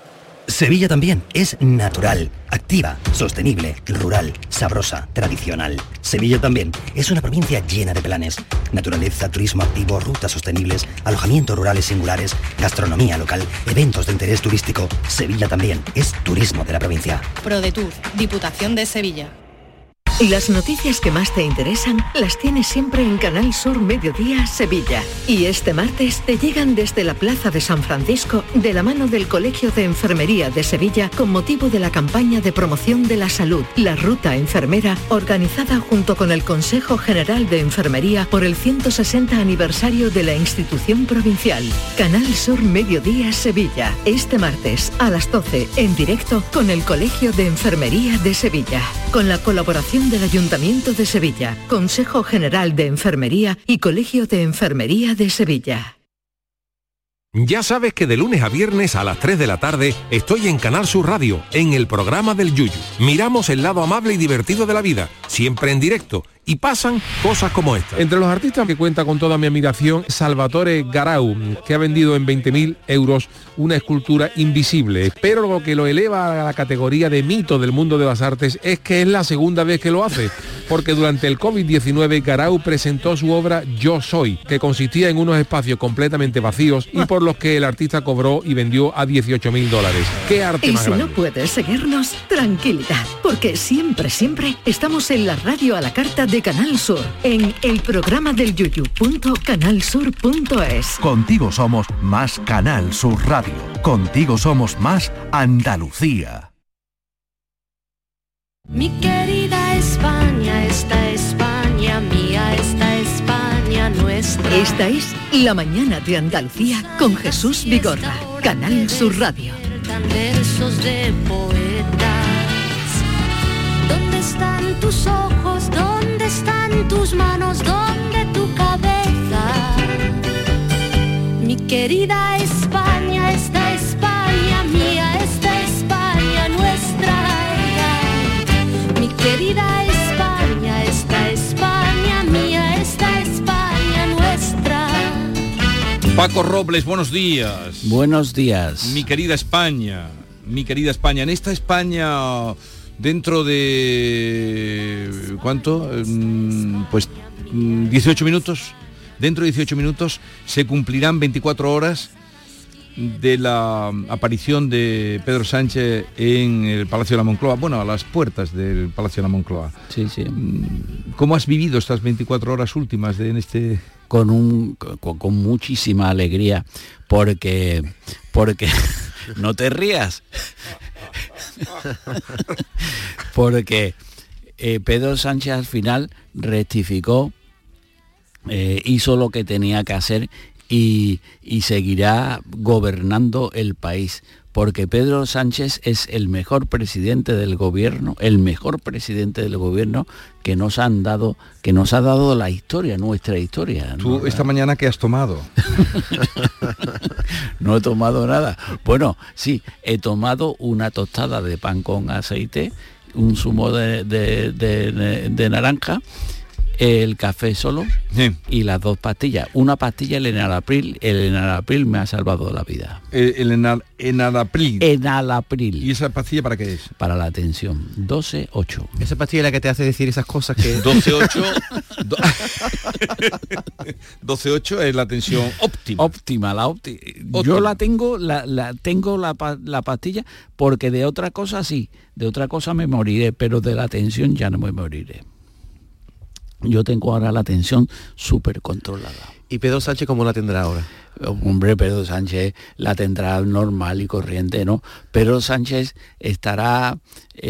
Sevilla también es natural, activa, sostenible, rural, sabrosa, tradicional. Sevilla también es una provincia llena de planes. Naturaleza, turismo activo, rutas sostenibles, alojamientos rurales singulares, gastronomía local, eventos de interés turístico. Sevilla también es turismo de la provincia. ProDetour, Diputación de Sevilla. Las noticias que más te interesan las tienes siempre en Canal Sur Mediodía Sevilla. Y este martes te llegan desde la Plaza de San Francisco de la mano del Colegio de Enfermería de Sevilla con motivo de la campaña de promoción de la salud, la Ruta Enfermera, organizada junto con el Consejo General de Enfermería por el 160 aniversario de la institución provincial. Canal Sur Mediodía Sevilla. Este martes a las 12 en directo con el Colegio de Enfermería de Sevilla. Con la colaboración del Ayuntamiento de Sevilla, Consejo General de Enfermería y Colegio de Enfermería de Sevilla. Ya sabes que de lunes a viernes a las 3 de la tarde estoy en Canal Sur Radio, en el programa del Yuyu. Miramos el lado amable y divertido de la vida, siempre en directo, y pasan cosas como esta. Entre los artistas que cuenta con toda mi admiración, Salvatore Garau, que ha vendido en 20.000 euros una escultura invisible. Pero lo que lo eleva a la categoría de mito del mundo de las artes es que es la segunda vez que lo hace, porque durante el COVID-19 Garau presentó su obra Yo Soy, que consistía en unos espacios completamente vacíos y por los que el artista cobró y vendió a $18.000. ¡Qué arte Y más si grande! no puedes seguirnos, tranquilidad, porque siempre estamos en la radio a la carta de Canal Sur, en el programa del yuyu.canalsur.es. Contigo somos más Canal Sur Radio. Contigo somos más Andalucía. Mi querida España, esta España mía, esta España nuestra. Esta es La Mañana de Andalucía con Jesús Vigorra, Canal Sur Radio. Versos de poetas. ¿Dónde están tus ojos? ¿Dónde están tus manos? ¿Dónde tu cabeza? Mi querida España, esta España mía, esta España nuestra. Mi querida España, esta España mía, esta España nuestra. Paco Robles, buenos días. Buenos días. Mi querida España, en esta España, dentro de... ¿cuánto? Pues 18 minutos. Dentro de 18 minutos se cumplirán 24 horas de la aparición de Pedro Sánchez en el Palacio de la Moncloa, bueno, a las puertas del Palacio de la Moncloa. Sí, sí. ¿Cómo has vivido estas 24 horas últimas en este...? Con muchísima alegría, porque no te rías, porque Pedro Sánchez al final rectificó, hizo lo que tenía que hacer y seguirá gobernando el país, porque Pedro Sánchez es el mejor presidente del gobierno que nos ha dado la historia, nuestra historia. ¿Tú esta mañana qué has tomado? No he tomado nada. Bueno, sí, he tomado una tostada de pan con aceite, un zumo de naranja, el café solo, sí, y las 2 pastillas. Una pastilla, el enalapril me ha salvado la vida. El enalapril. Enalapril. ¿Y esa pastilla para qué es? Para la tensión. 12-8. Esa pastilla es la que te hace decir esas cosas que... 12-8. 12-8 es la tensión óptima. Óptima. Yo la tengo, tengo la pastilla, porque de otra cosa sí, de otra cosa me moriré, pero de la tensión ya no me moriré. Yo tengo ahora la tensión súper controlada. ¿Y Pedro Sánchez cómo la tendrá ahora? Hombre, Pedro Sánchez la tendrá normal y corriente, ¿no? Pedro Sánchez estará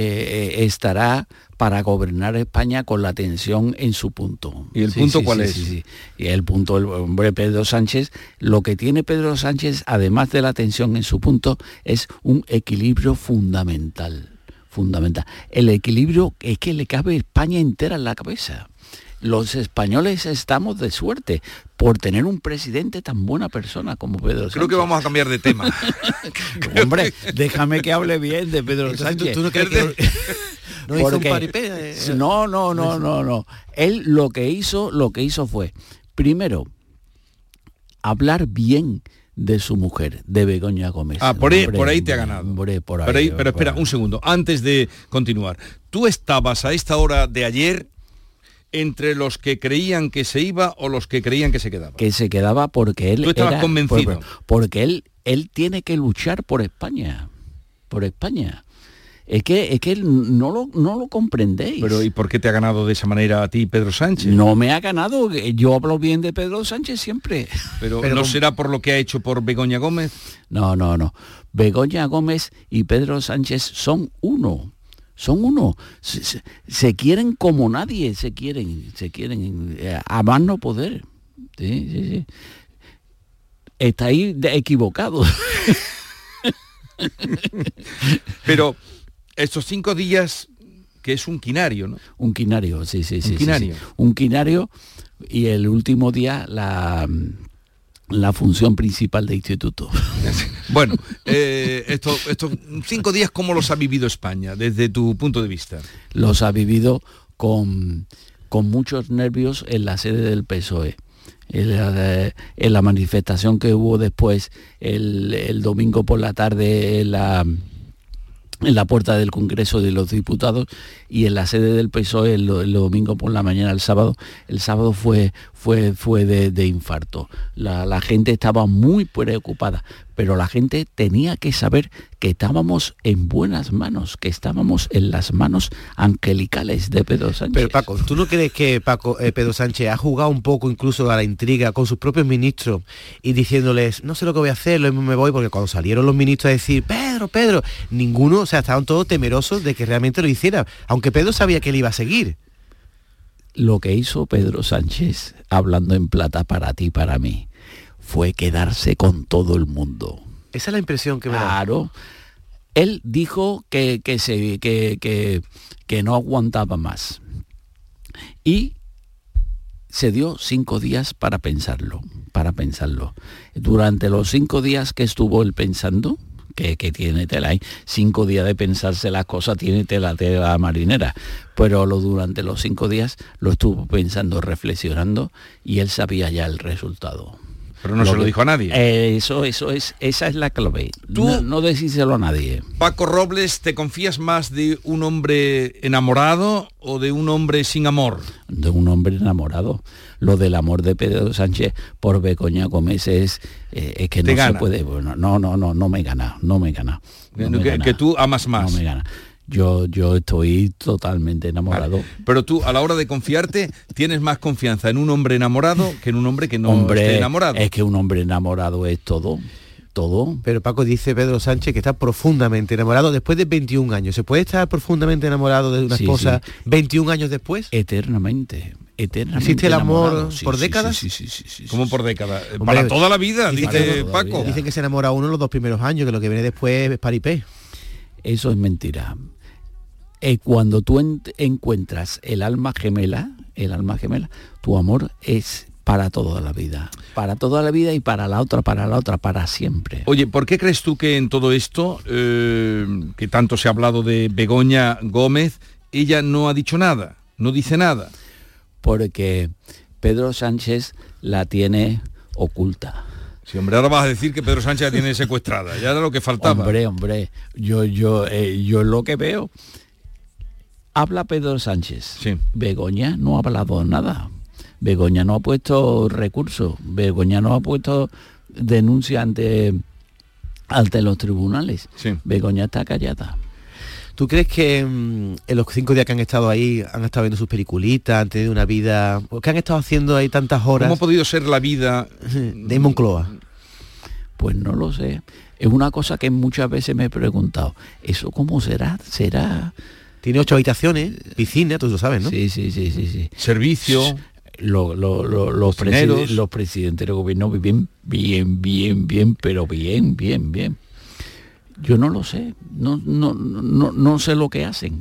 para gobernar España con la tensión en su punto. ¿Y el punto cuál es? Sí. Y el punto, hombre, Pedro Sánchez, lo que tiene Pedro Sánchez, además de la tensión en su punto, es un equilibrio fundamental. El equilibrio es que le cabe España entera en la cabeza. Los españoles estamos de suerte por tener un presidente tan buena persona como Pedro Sánchez. Creo que vamos a cambiar de tema. Hombre, déjame que hable bien de Pedro Sánchez. ¿Tú no crees que no hizo un paripé? No. Él lo que hizo fue, primero, hablar bien de su mujer, de Begoña Gómez. Por ahí te ha ganado. Pero espera, un segundo, antes de continuar. ¿Tú estabas a esta hora de ayer entre los que creían que se iba o los que creían que se quedaba? Que se quedaba porque él... ¿Tú estabas convencido? Porque él tiene que luchar por España. Por España. Es que él no lo comprendéis. Pero ¿y por qué te ha ganado de esa manera a ti Pedro Sánchez? No me ha ganado, yo hablo bien de Pedro Sánchez siempre. Pero ¿no será por lo que ha hecho por Begoña Gómez? No. Begoña Gómez y Pedro Sánchez son uno. Se quieren como nadie, se quieren a más no poder. Sí. Estáis equivocados. Pero estos 5 días, que es un quinario, ¿no? Un quinario, sí. Quinario. Sí. Un quinario, y el último día la función principal de instituto. Bueno, estos 5 días, ¿cómo los ha vivido España, desde tu punto de vista? Los ha vivido con muchos nervios en la sede del PSOE. En la manifestación que hubo después el domingo por la tarde en la puerta del Congreso de los Diputados, y en la sede del PSOE el domingo por la mañana, el sábado fue de infarto. La gente estaba muy preocupada, pero la gente tenía que saber que estábamos en buenas manos, que estábamos en las manos angelicales de Pedro Sánchez. Pero Paco, ¿tú no crees que Pedro Sánchez ha jugado un poco incluso a la intriga con sus propios ministros y diciéndoles, no sé lo que voy a hacer, lo mismo me voy? Porque cuando salieron los ministros a decir, Pedro, ninguno, estaban todos temerosos de que realmente lo hiciera, aunque Pedro sabía que él iba a seguir. Lo que hizo Pedro Sánchez, hablando en plata para ti y para mí, fue quedarse con todo el mundo. Esa es la impresión que me da. Claro. Él dijo que no aguantaba más. Y se dio 5 días para pensarlo. Durante los 5 días que estuvo él pensando, que tiene tela, 5 días de pensarse las cosas, tiene tela marinera, pero durante los 5 días lo estuvo pensando, reflexionando, y él sabía ya el resultado. Pero no se lo dijo a nadie. Esa es la clave. Tú, no decírselo a nadie. Paco Robles, ¿te confías más de un hombre enamorado o de un hombre sin amor? De un hombre enamorado. Lo del amor de Pedro Sánchez por Begoña Gómez es que no se puede. Bueno, no me gana. Que tú amas más. No me gana. Yo estoy totalmente enamorado. Vale. Pero tú, a la hora de confiarte, tienes más confianza en un hombre enamorado que en un hombre que no esté enamorado. Es que un hombre enamorado es todo. Pero Paco, dice Pedro Sánchez que está profundamente enamorado después de 21 años. ¿Se puede estar profundamente enamorado de una esposa 21 años después? Eternamente. ¿Existe el amor por décadas? Sí. ¿Cómo por décadas? Para toda la vida, dice Paco. Dicen que se enamora uno en los 2 primeros años, que lo que viene después es paripé. Eso es mentira. Cuando tú encuentras el alma gemela, tu amor es para toda la vida y para la otra, para siempre. Oye, ¿por qué crees tú que en todo esto, que tanto se ha hablado de Begoña Gómez, ella no ha dicho nada, no dice nada? Porque Pedro Sánchez la tiene oculta. Sí, hombre, ahora vas a decir que Pedro Sánchez la tiene secuestrada, ya era lo que faltaba. Hombre, yo lo que veo, habla Pedro Sánchez. Sí. Begoña no ha hablado nada. Begoña no ha puesto recursos. Begoña no ha puesto denuncia ante los tribunales. Sí. Begoña está callada. ¿Tú crees que en los 5 días que han estado ahí han estado viendo sus peliculitas, han tenido una vida... ¿Qué han estado haciendo ahí tantas horas? ¿Cómo ha podido ser la vida de Moncloa? Pues no lo sé. Es una cosa que muchas veces me he preguntado. ¿Eso cómo será? Tiene 8 habitaciones, piscina, tú lo sabes, ¿no? Sí. Servicio. Los presidentes del gobierno viven bien, pero bien. Yo no lo sé, no sé lo que hacen.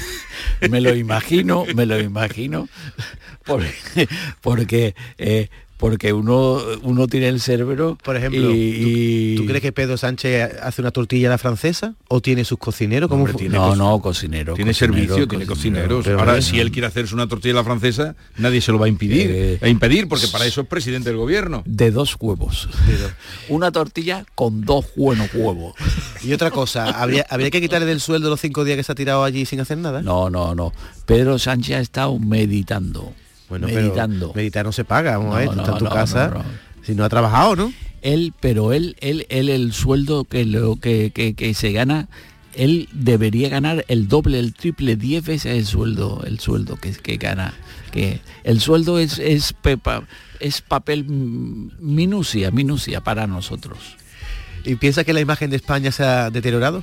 me lo imagino, porque porque uno tiene el cerebro. Por ejemplo, ¿tú crees que Pedro Sánchez hace una tortilla a la francesa o tiene sus cocineros? ¿Cómo cocinero. Tiene servicio, tiene cocineros. Pero ahora, si él quiere hacerse una tortilla a la francesa, nadie se lo va a impedir, porque para eso es presidente del gobierno. De 2 huevos. Una tortilla con 2 buenos huevos. Y otra cosa, ¿habría que quitarle del sueldo los 5 días que se ha tirado allí sin hacer nada? No. Pedro Sánchez ha estado meditando. Bueno, pero meditar no se paga, vamos a ver, tú estás en tu casa, no. Si no ha trabajado, ¿no? Él el sueldo que se gana, él debería ganar el doble, el triple, 10 veces el sueldo que gana. Que el sueldo es papel minucia para nosotros. ¿Y piensa que la imagen de España se ha deteriorado?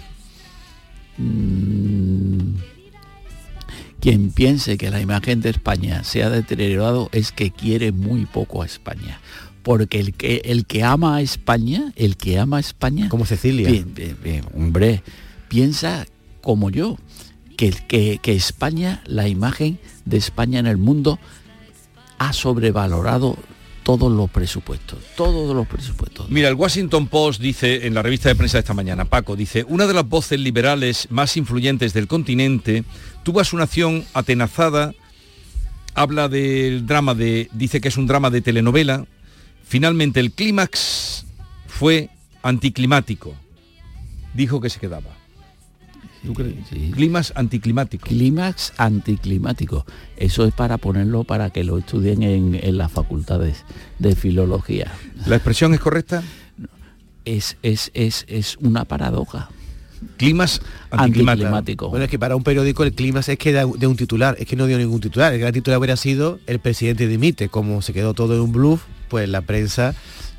Quien piense que la imagen de España se ha deteriorado es que quiere muy poco a España. Porque el que ama a España, como Cecilia, hombre, piensa como yo, que España, la imagen de España en el mundo ha sobrevalorado todos los presupuestos. Mira, el Washington Post dice en la revista de prensa de esta mañana, Paco, dice, una de las voces liberales más influyentes del continente tuvo a su nación atenazada, habla del drama dice que es un drama de telenovela. Finalmente el clímax fue anticlimático. Dijo que se quedaba. ¿Tú crees? Sí. Clímax anticlimático. Clímax anticlimático. Eso es para ponerlo para que lo estudien en las facultades de filología. ¿La expresión es correcta? Es una paradoja. Clímax anticlimático. Bueno, es que para un periódico el clímax es que de un titular, es que no dio ningún titular. El gran titular hubiera sido el presidente dimite. Como se quedó todo en un bluff, pues la prensa...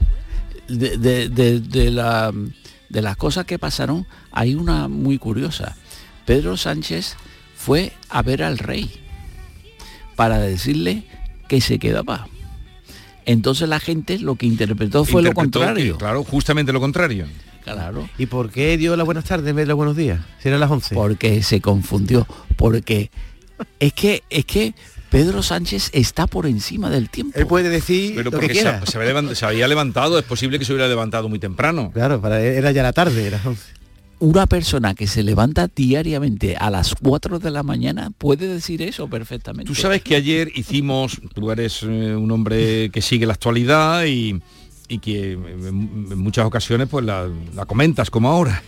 De las cosas que pasaron, hay una muy curiosa. Pedro Sánchez fue a ver al rey para decirle que se quedaba. Entonces la gente lo que interpretó fue lo contrario. Claro, justamente lo contrario. Claro. ¿Y por qué dio las buenas tardes en vez de los buenos días? Si eran las 11. Porque se confundió. Porque es que Pedro Sánchez está por encima del tiempo. Él puede decir pero lo que quiera. Se había levantado, es posible que se hubiera levantado muy temprano. Claro, era ya la tarde, era 11. Una persona que se levanta diariamente a las 4 de la mañana puede decir eso perfectamente. Tú sabes que ayer tú eres un hombre que sigue la actualidad y que en muchas ocasiones pues la comentas como ahora.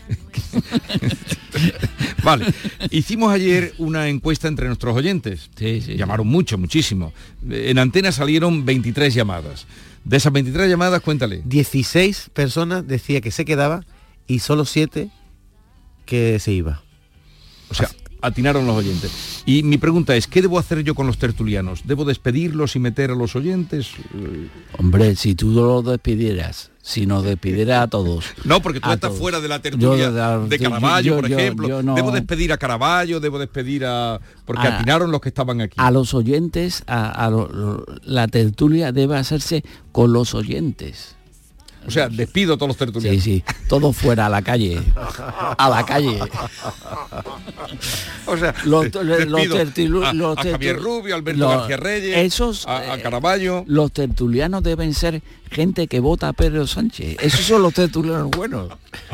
Vale, hicimos ayer una encuesta entre nuestros oyentes. Sí. Llamaron muchísimo. En Antena salieron 23 llamadas. De esas 23 llamadas, cuéntale. 16 personas decía que se quedaba y solo 7 que se iba. O sea, atinaron los oyentes. Y mi pregunta es, ¿qué debo hacer yo con los tertulianos? ¿Debo despedirlos y meter a los oyentes? Hombre, si tú los despidieras, si nos despidieras a todos. No, porque tú estás fuera de la tertulia de Caravaggio, por ejemplo. Yo no. ¿Debo despedir a Caravaggio? ¿Debo despedir porque atinaron los que estaban aquí? A los oyentes, la tertulia debe hacerse con los oyentes. O sea, despido a todos los tertulianos. Sí, todos fuera a la calle. A la calle. O sea, a Javier Rubio, Alberto García Reyes, a Caravaggio. Los tertulianos deben ser gente que vota a Pedro Sánchez. Esos son los tertulianos buenos.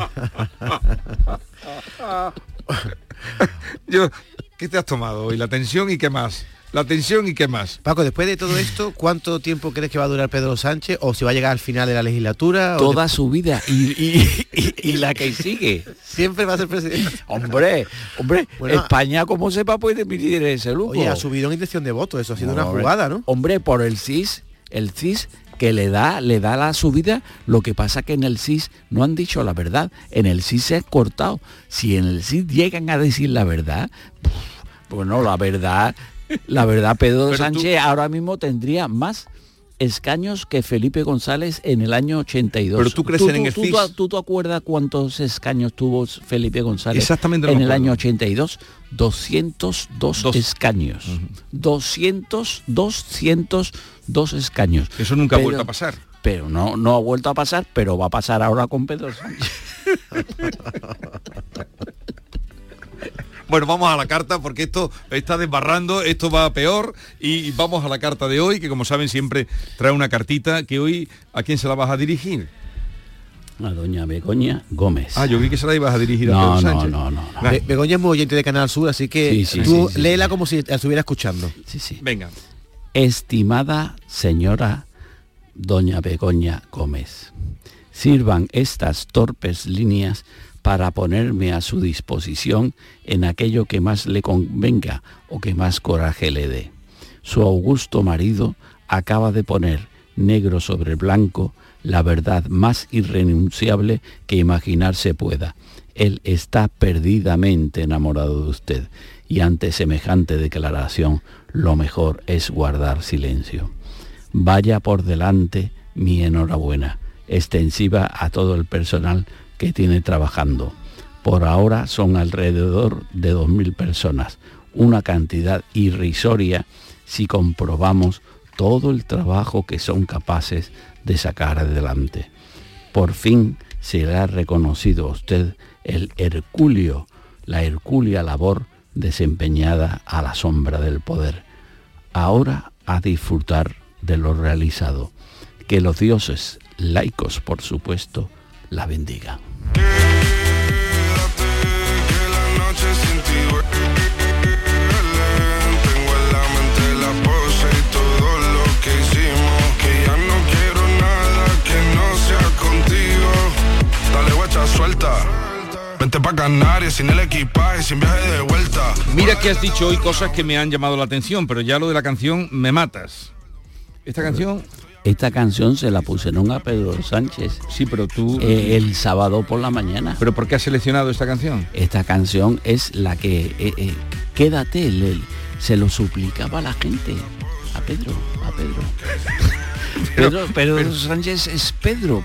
¿Qué te has tomado hoy? ¿La tensión y qué más? La tensión y qué más. Paco, después de todo esto, ¿cuánto tiempo crees que va a durar Pedro Sánchez? ¿O si va a llegar al final de la legislatura? Toda su vida y la que sigue. Siempre va a ser presidente. Hombre, bueno, España, como sepa, puede emitir ese lujo. Oye, ha subido en intención de voto, eso ha sido una jugada, ¿no? Hombre, por el CIS que le da la subida. Lo que pasa que en el CIS no han dicho la verdad. En el CIS se ha cortado. Si en el CIS llegan a decir la verdad, bueno, la verdad, Pedro Sánchez ahora mismo tendría más escaños que Felipe González en el año 82. Pero tú crees en el CIS. ¿Tú te acuerdas cuántos escaños tuvo Felipe González? Exactamente en el año 82? 202 escaños. 202 escaños. Eso nunca ha vuelto a pasar. Pero no ha vuelto a pasar, pero va a pasar ahora con Pedro Sánchez. Bueno, vamos a la carta porque esto está desbarrando, esto va peor y vamos a la carta de hoy, que como saben siempre trae una cartita que hoy, ¿a quién se la vas a dirigir? A doña Begoña Gómez. Ah, yo vi que se la ibas a dirigir a Pedro Sánchez. No. Begoña es muy oyente de Canal Sur, así que tú léela como si la estuviera escuchando. Sí. Venga. Estimada señora doña Begoña Gómez, sirvan estas torpes líneas para ponerme a su disposición en aquello que más le convenga o que más coraje le dé. Su augusto marido acaba de poner negro sobre blanco la verdad más irrenunciable que imaginarse pueda. Él está perdidamente enamorado de usted y ante semejante declaración lo mejor es guardar silencio. Vaya por delante mi enhorabuena, extensiva a todo el personal que tiene trabajando. Por ahora son alrededor de 2.000 personas, una cantidad irrisoria si comprobamos todo el trabajo que son capaces de sacar adelante. Por fin se le ha reconocido a usted la hercúlea labor desempeñada a la sombra del poder. Ahora a disfrutar de lo realizado. Que los dioses, laicos por supuesto, la bendigan. Suelta, vente pa' Canarias sin el equipaje, sin viaje de vuelta. Mira que has dicho hoy cosas que me han llamado la atención, pero ya lo de la canción me matas. Esta canción se la pusieron a Pedro Sánchez. Sí, pero tú... el sábado por la mañana. ¿Pero por qué has seleccionado esta canción? Esta canción es la que... quédate, se lo suplicaba a la gente. A Pedro. Pedro Sánchez es Pedro.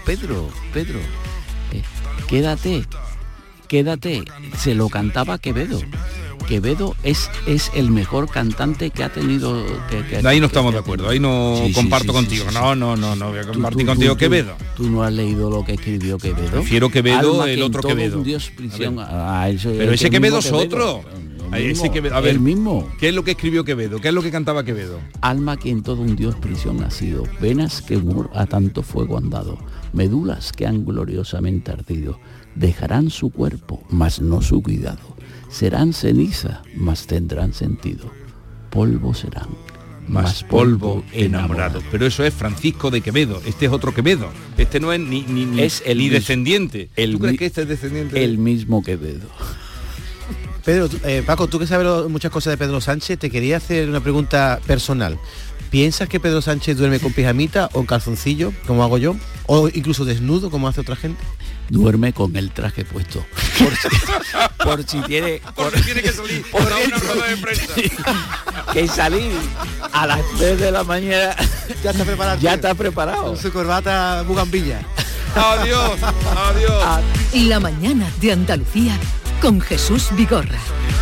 Quédate, se lo cantaba Quevedo. Quevedo es el mejor cantante que ha tenido... Ahí no estamos de acuerdo, ahí no comparto contigo. No, voy a compartir contigo Quevedo. ¿Tú no has leído lo que escribió Quevedo? Prefiero Quevedo, el otro Quevedo. Dios prisión, pero ese Quevedo es otro. A ver, el mismo. ¿Qué es lo que escribió Quevedo? ¿Qué es lo que cantaba Quevedo? Alma que en todo un Dios prisión ha sido, venas que humor a tanto fuego han dado, medulas que han gloriosamente ardido, dejarán su cuerpo, mas no su cuidado, serán ceniza, mas tendrán sentido, polvo serán, más polvo enamorado. Pero eso es Francisco de Quevedo, este es otro Quevedo, este no es ni descendiente. ¿Tú crees que este es descendiente? El mismo Quevedo. Pedro, Paco, tú que sabes muchas cosas de Pedro Sánchez, te quería hacer una pregunta personal. ¿Piensas que Pedro Sánchez duerme con pijamita o en calzoncillo, como hago yo? ¿O incluso desnudo, como hace otra gente? Duerme con el traje puesto. Por si tiene que salir para una rueda de prensa. Que salir a las 3 de la mañana. Ya está preparado. Con su corbata bugambilla. Adiós. La mañana de Andalucía con Jesús Vigorra.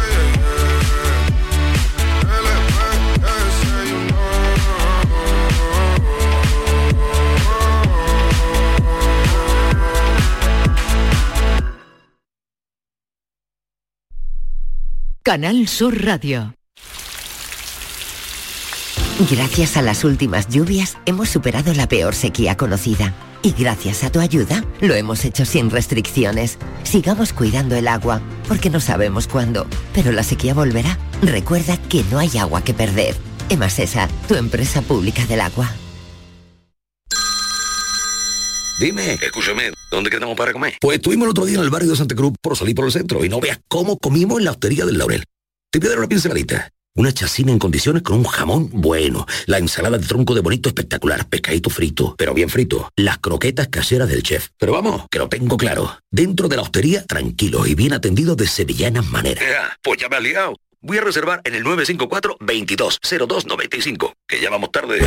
Canal Sur Radio. Gracias a las últimas lluvias hemos superado la peor sequía conocida. Y gracias a tu ayuda lo hemos hecho sin restricciones. Sigamos cuidando el agua, porque no sabemos cuándo, pero la sequía volverá. Recuerda que no hay agua que perder. Emasesa, tu empresa pública del agua. Dime, escúchame, ¿dónde quedamos para comer? Pues estuvimos el otro día en el barrio de Santa Cruz por salir por el centro y no veas cómo comimos en la hostería del Laurel. Te voy a dar una pinceladita. Una chacina en condiciones con un jamón bueno, la ensalada de tronco de bonito espectacular, pescadito frito, pero bien frito, las croquetas caseras del chef. Pero vamos, que lo tengo claro. Dentro de la hostería, tranquilo y bien atendido de sevillanas maneras. Pues ya me has liado. Voy a reservar en el 954-220295, que ya vamos tarde.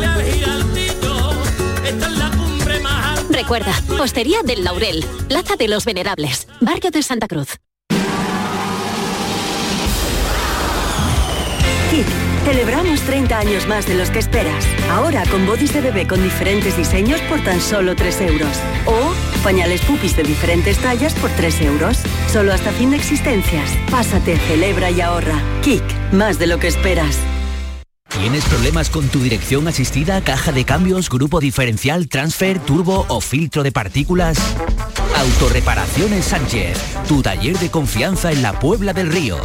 Recuerda, Hostería del Laurel, Plaza de los Venerables, Barrio de Santa Cruz. Kik, Celebramos 30 años más de los que esperas. Ahora con bodys de bebé con diferentes diseños por tan solo 3 euros. O pañales pupis de diferentes tallas por 3 euros. Solo hasta fin de existencias. Pásate, celebra y ahorra. Kik, más de lo que esperas. ¿Tienes problemas con tu dirección asistida, caja de cambios, grupo diferencial, transfer, turbo o filtro de partículas? Autorreparaciones Sánchez, tu taller de confianza en la Puebla del Río.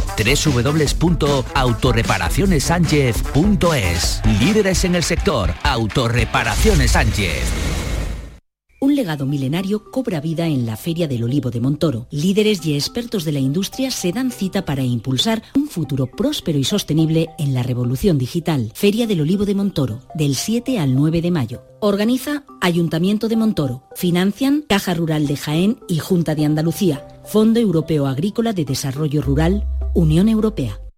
www.autorreparacionessánchez.es. Líderes en el sector. Autorreparaciones Sánchez. Un legado milenario cobra vida en la Feria del Olivo de Montoro. Líderes y expertos de la industria se dan cita para impulsar un futuro próspero y sostenible en la revolución digital. Feria del Olivo de Montoro, del 7 al 9 de mayo. Organiza Ayuntamiento de Montoro. Financian Caja Rural de Jaén y Junta de Andalucía. Fondo Europeo Agrícola de Desarrollo Rural, Unión Europea.